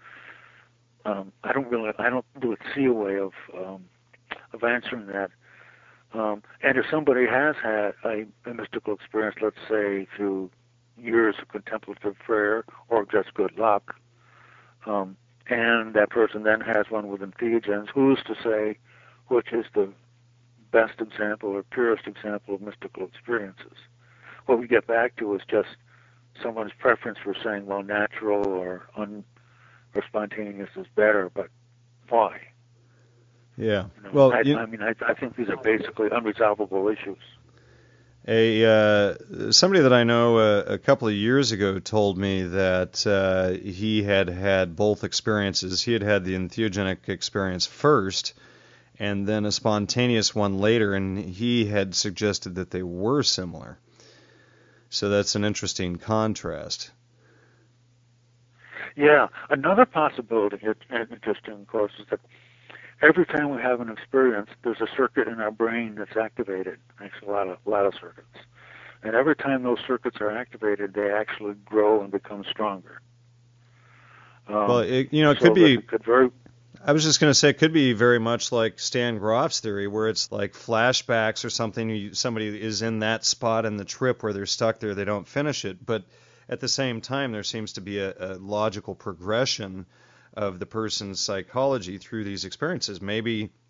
I don't really see a way of answering that. And if somebody has had a mystical experience, let's say through years of contemplative prayer or just good luck, and that person then has one with entheogens, who's to say which is the best example or purest example of mystical experiences? What we get back to is just someone's preference for saying, well, natural or spontaneous is better, but why? Yeah. Well, I think these are basically unresolvable issues. Somebody that I know a couple of years ago told me that he had both experiences. He had the entheogenic experience first, and then a spontaneous one later, and he had suggested that they were similar. So that's an interesting contrast. Yeah. Another possibility, interesting, of course, is that every time we have an experience, there's a circuit in our brain that's activated. Actually, a lot of circuits. And every time those circuits are activated, they actually grow and become stronger. Well, it could be. I was just going to say, it could be very much like Stan Grof's theory, where it's like flashbacks or something. Somebody is in that spot in the trip where they're stuck there, they don't finish it. But at the same time, there seems to be a logical progression of the person's psychology through these experiences. Maybe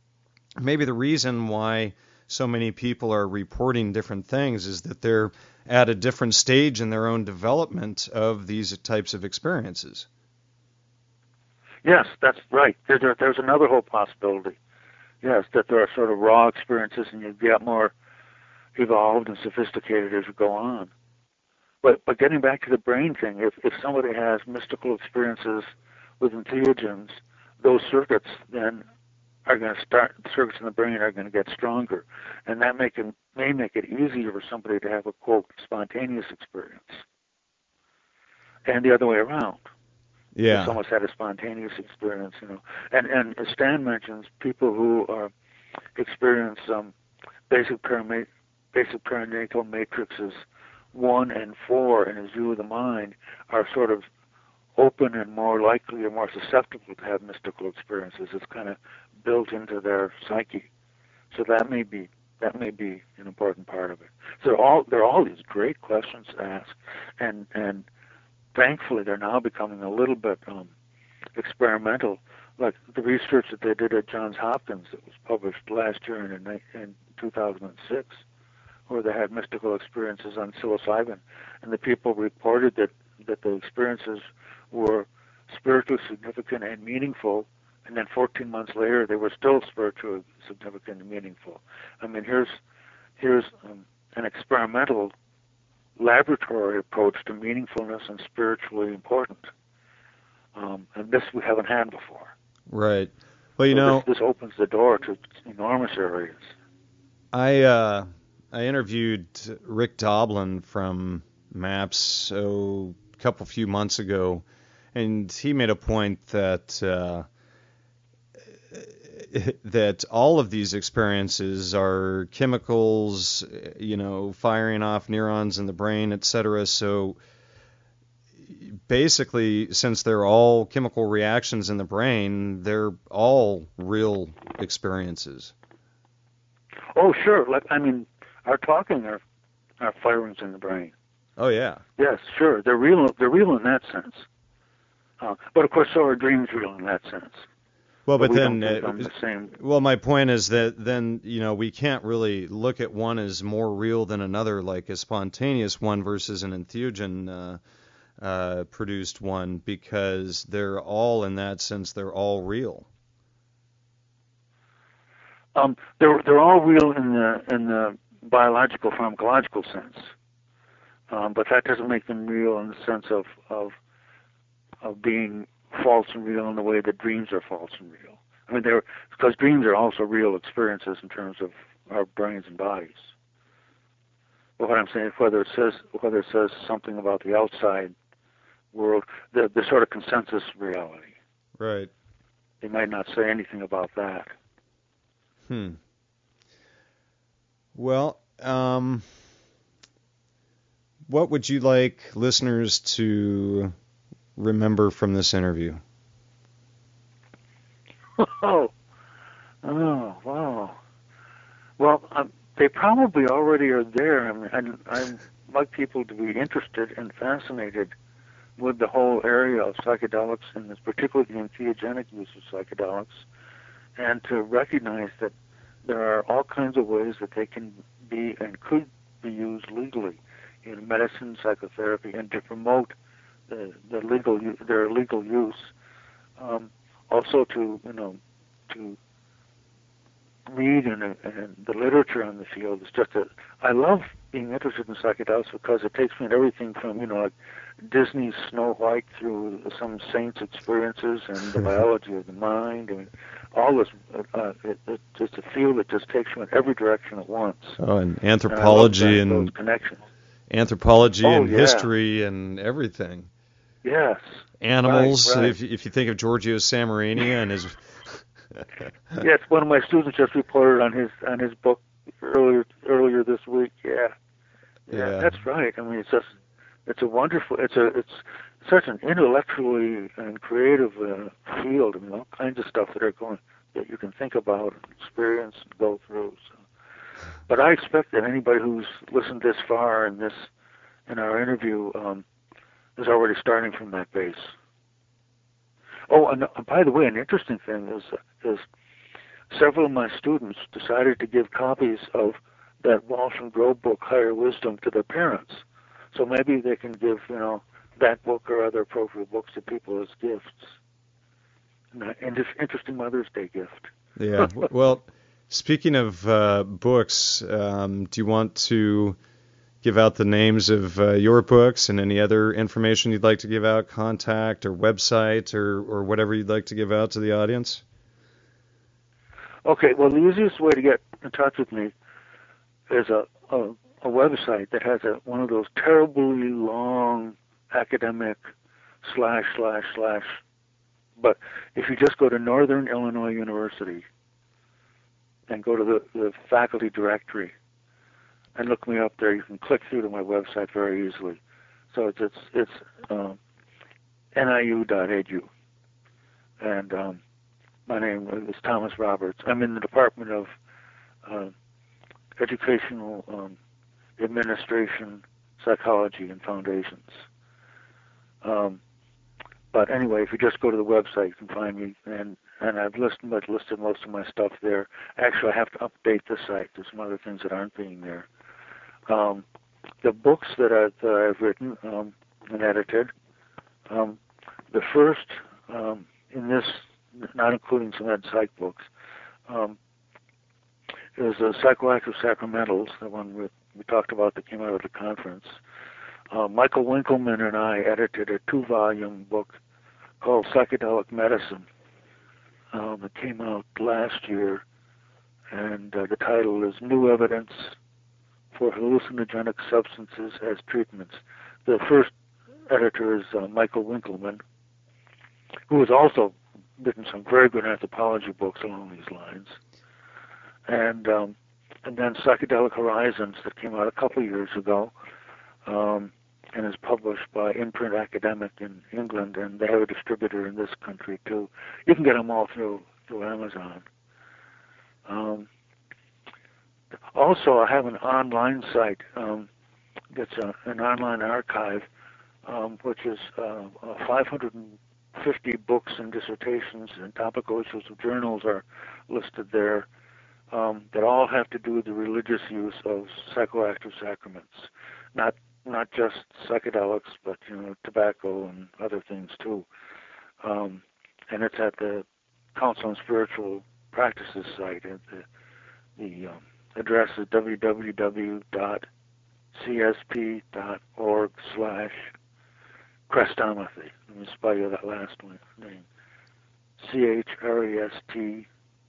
maybe the reason why so many people are reporting different things is that they're at a different stage in their own development of these types of experiences. Yes, that's right. There's another whole possibility. Yes, that there are sort of raw experiences and you get more evolved and sophisticated as you go on. But getting back to the brain thing, if somebody has mystical experiences with entheogens, those circuits then are going to start, the circuits in the brain are going to get stronger. And that may make it easier for somebody to have a, quote, spontaneous experience. And the other way around. Yeah. If someone's had a spontaneous experience, And as Stan mentions, people who experience basic perinatal matrices 1 and 4 in his view of the mind are sort of open and more likely or more susceptible to have mystical experiences. It's kind of built into their psyche. So that may be an important part of it. So there are all these great questions to ask, and thankfully they're now becoming a little bit experimental. Like the research that they did at Johns Hopkins that was published last year in 2006, where they had mystical experiences on psilocybin, and the people reported that the experiences were spiritually significant and meaningful, and then 14 months later they were still spiritually significant and meaningful. I mean, here's an experimental laboratory approach to meaningfulness and spiritually important, and this we haven't had before. Right. Well, this opens the door to enormous areas. I interviewed Rick Doblin from MAPS a few months ago, and he made a point that that all of these experiences are chemicals, firing off neurons in the brain, etc. So basically, since they're all chemical reactions in the brain, they're all real experiences. Oh, sure. Our talking are firings in the brain. Oh, yeah. Yes, sure. They're real in that sense. But of course, so are dreams real in that sense. Well, but then the same. Well, my point is that then we can't really look at one as more real than another, like a spontaneous one versus an entheogen produced one, because they're all, in that sense, they're all real. They're all real in the biological pharmacological sense, but that doesn't make them real in the sense of being false and real in the way that dreams are false and real. I mean, because dreams are also real experiences in terms of our brains and bodies. But what I'm saying is whether it says something about the outside world, the sort of consensus reality. Right. They might not say anything about that. Well, what would you like listeners to remember from this interview? Oh, wow. Well, they probably already are there. I mean, I'd like people to be interested and fascinated with the whole area of psychedelics, and particularly the entheogenic use of psychedelics, and to recognize that there are all kinds of ways that they can be and could be used legally in medicine, psychotherapy, and to promote their legal use. Also to read and the literature on the field is just I love being interested in psychedelics because it takes me in everything from like Disney's Snow White through some saints' experiences and the biology of the mind. I mean, all this. It's just a field that just takes you in every direction at once. Oh, and anthropology and those connections. Anthropology and history and everything. Yes. Animals. Right. If you think of Giorgio Sammarini and his. Yes, one of my students just reported on his book earlier this week. Yeah, that's right. I mean, it's a wonderful. It's such an intellectually and creative field. I mean, all kinds of stuff that you can think about and experience and go through. So. But I expect that anybody who's listened this far in our interview is already starting from that base. Oh, and by the way, an interesting thing is several of my students decided to give copies of that Walsh and Grove book, Higher Wisdom, to their parents. So maybe they can give, that book or other appropriate books to people as gifts. And just interesting Mother's Day gift. Yeah. Well, speaking of books, do you want to give out the names of your books and any other information you'd like to give out, contact or website or whatever you'd like to give out to the audience? Okay. Well, the easiest way to get in touch with me is a website that has one of those terribly long academic / but if you just go to Northern Illinois University and go to the faculty directory and look me up there, you can click through to my website very easily. So it's niu.edu, and my name is Thomas Roberts. I'm in the Department of Educational Administration, Psychology, and Foundations. But anyway, if you just go to the website, you can find me, and I've listed most of my stuff there. Actually, I have to update the site. There's some other things that aren't being there. The books that I've written and edited, the first in this, not including some ed psych books, is Psychoactive Sacramentals, the one we talked about that came out of the conference. Michael Winkelman and I edited a 2-volume book called Psychedelic Medicine that came out last year, and the title is New Evidence for Hallucinogenic Substances as Treatments. The first editor is Michael Winkelman, who has also written some very good anthropology books along these lines. And then Psychedelic Horizons that came out a couple of years ago, and is published by Imprint Academic in England, and they have a distributor in this country too. You can get them all through Amazon. Also, I have an online site that's an online archive, which is 550 books and dissertations and topical issues of journals are listed there that all have to do with the religious use of psychoactive sacraments, not just psychedelics, but tobacco and other things too. And it's at the Council on Spiritual Practices site. And the address is www.csp.org/Chrestomaphy. Let me spell you that last name. CHRESTOMAGHY,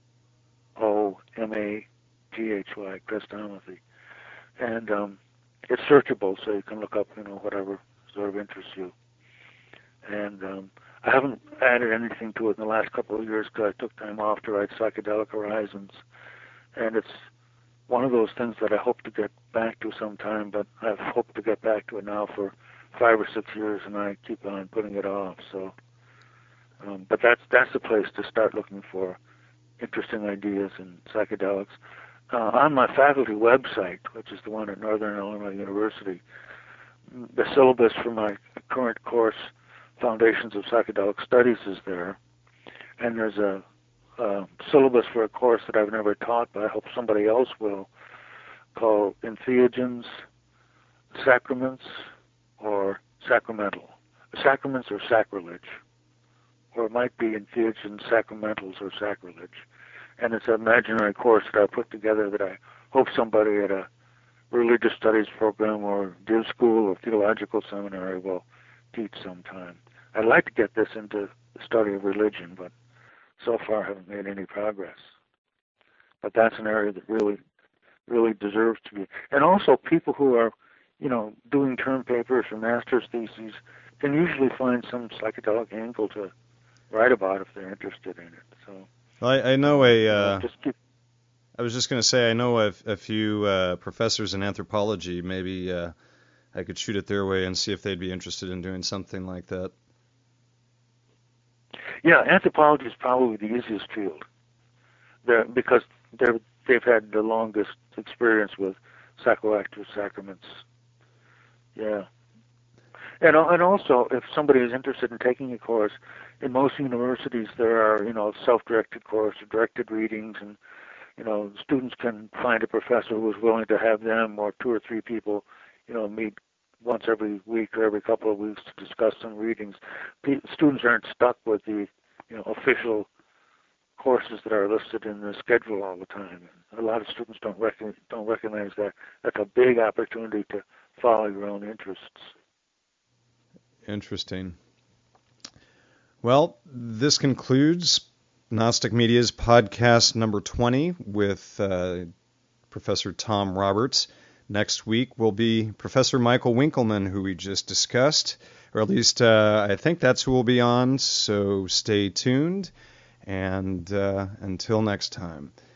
Chrestomaphy. And it's searchable, so you can look up, whatever sort of interests you. And I haven't added anything to it in the last couple of years because I took time off to write Psychedelic Horizons. And it's one of those things that I hope to get back to sometime, but I've hoped to get back to it now for 5 or 6 years, and I keep on putting it off. So, but that's the place to start looking for interesting ideas in psychedelics. On my faculty website, which is the one at Northern Illinois University, the syllabus for my current course, Foundations of Psychedelic Studies, is there. And there's a syllabus for a course that I've never taught, but I hope somebody else will, called Entheogens, Sacraments, or Sacramental. Sacraments or Sacrilege. Or it might be Entheogens, Sacramentals, or Sacrilege. And it's an imaginary course that I put together that I hope somebody at a religious studies program or div school or theological seminary will teach sometime. I'd like to get this into the study of religion, but so far I haven't made any progress. But that's an area that really, really deserves to be. And also people who are, doing term papers or master's theses can usually find some psychedelic angle to write about if they're interested in it. So. I know I was just going to say I know a few professors in anthropology. Maybe I could shoot it their way and see if they'd be interested in doing something like that. Yeah, anthropology is probably the easiest field because they've had the longest experience with psychoactive sacraments. Yeah. And also, if somebody is interested in taking a course, in most universities there are, self-directed courses, directed readings, and, students can find a professor who is willing to have them or two or three people, meet once every week or every couple of weeks to discuss some readings. Students aren't stuck with the, official courses that are listed in the schedule all the time. A lot of students don't recognize that. That's a big opportunity to follow your own interests. Interesting. Well, this concludes Gnostic Media's podcast number 20 with Professor Tom Roberts. Next week will be Professor Michael Winkelman, who we just discussed, or at least I think that's who will be on, so stay tuned, and until next time.